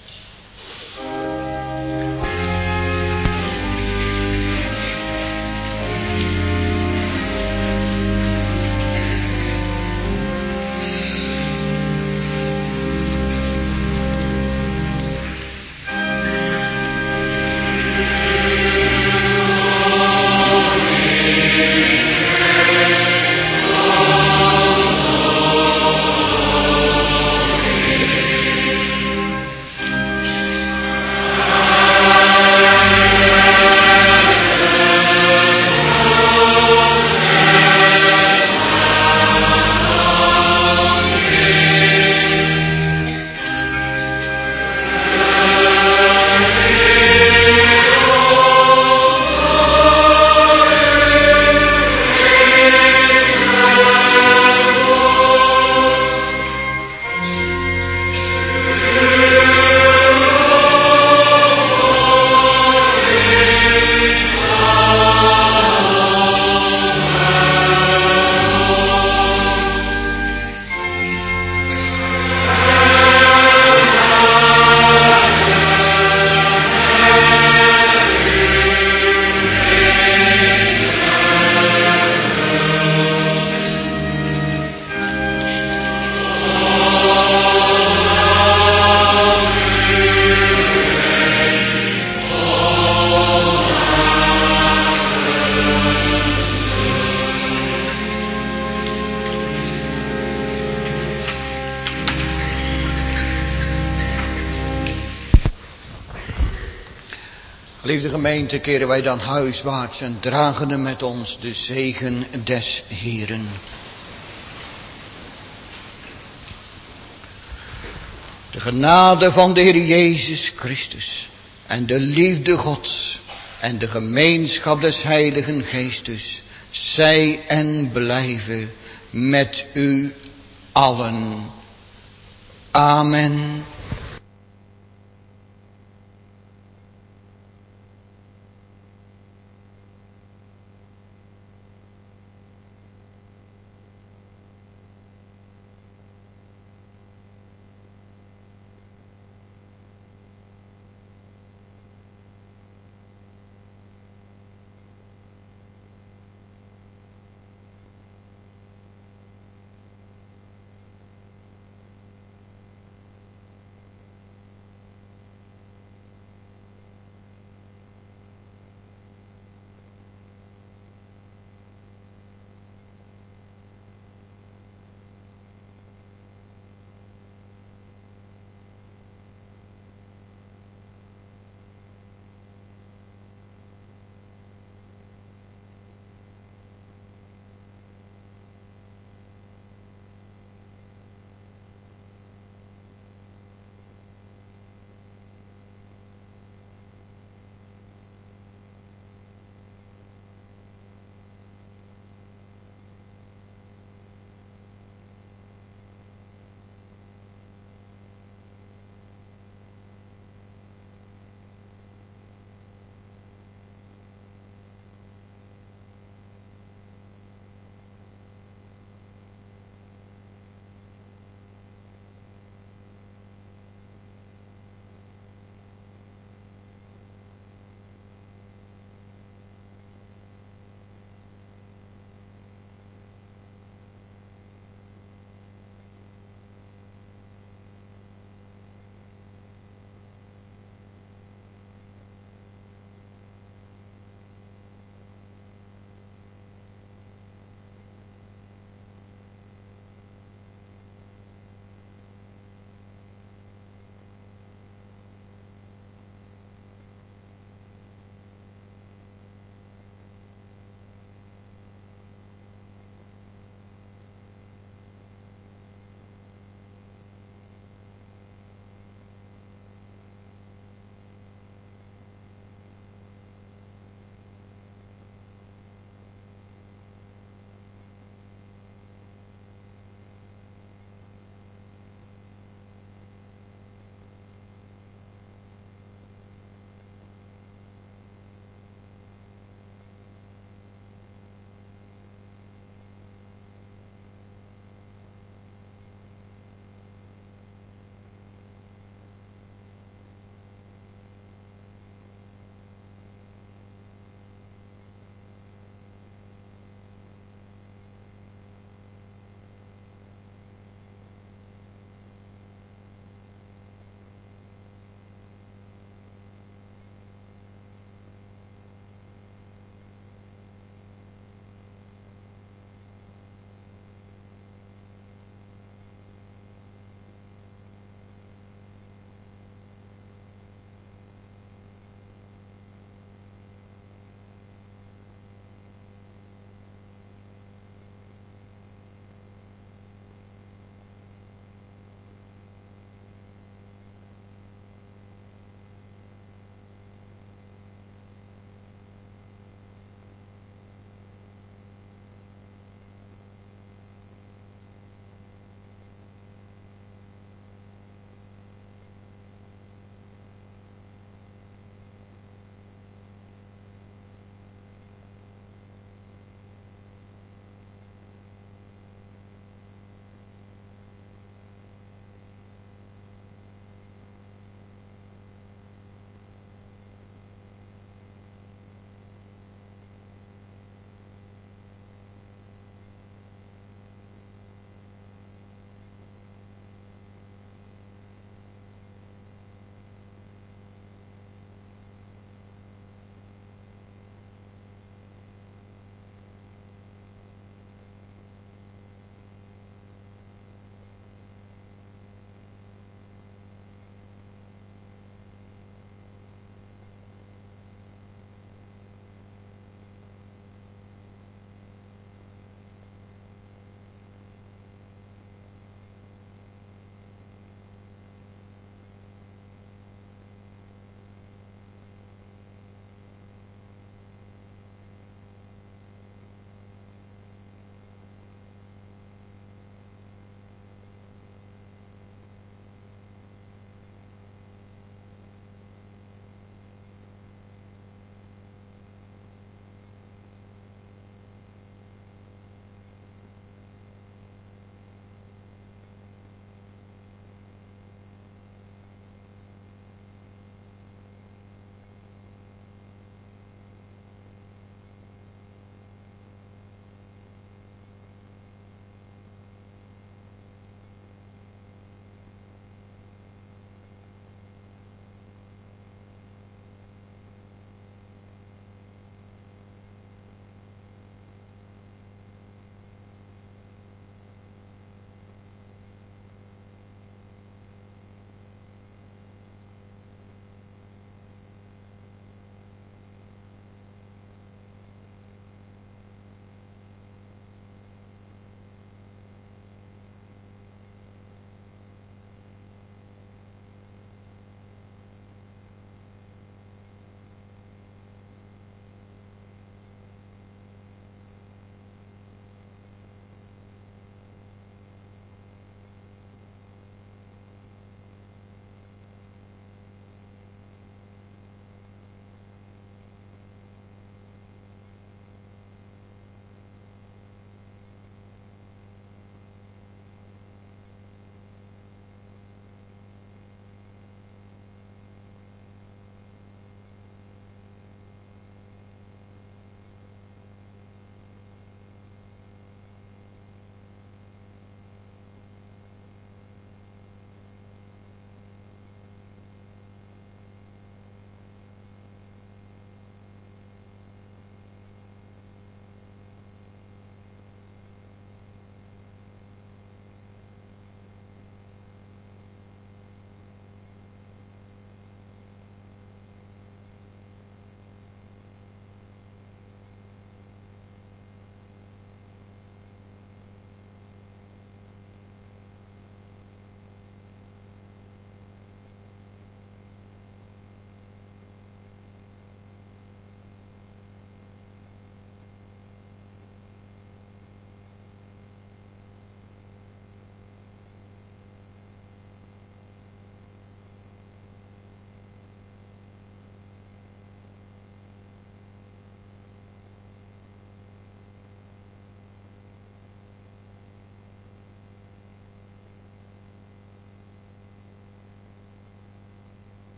Geliefde gemeente, keren wij dan huiswaarts en dragende met ons de zegen des Heeren. De genade van de Heer Jezus Christus en de liefde Gods en de gemeenschap des Heiligen Geestes, zij en blijven met u allen. Amen.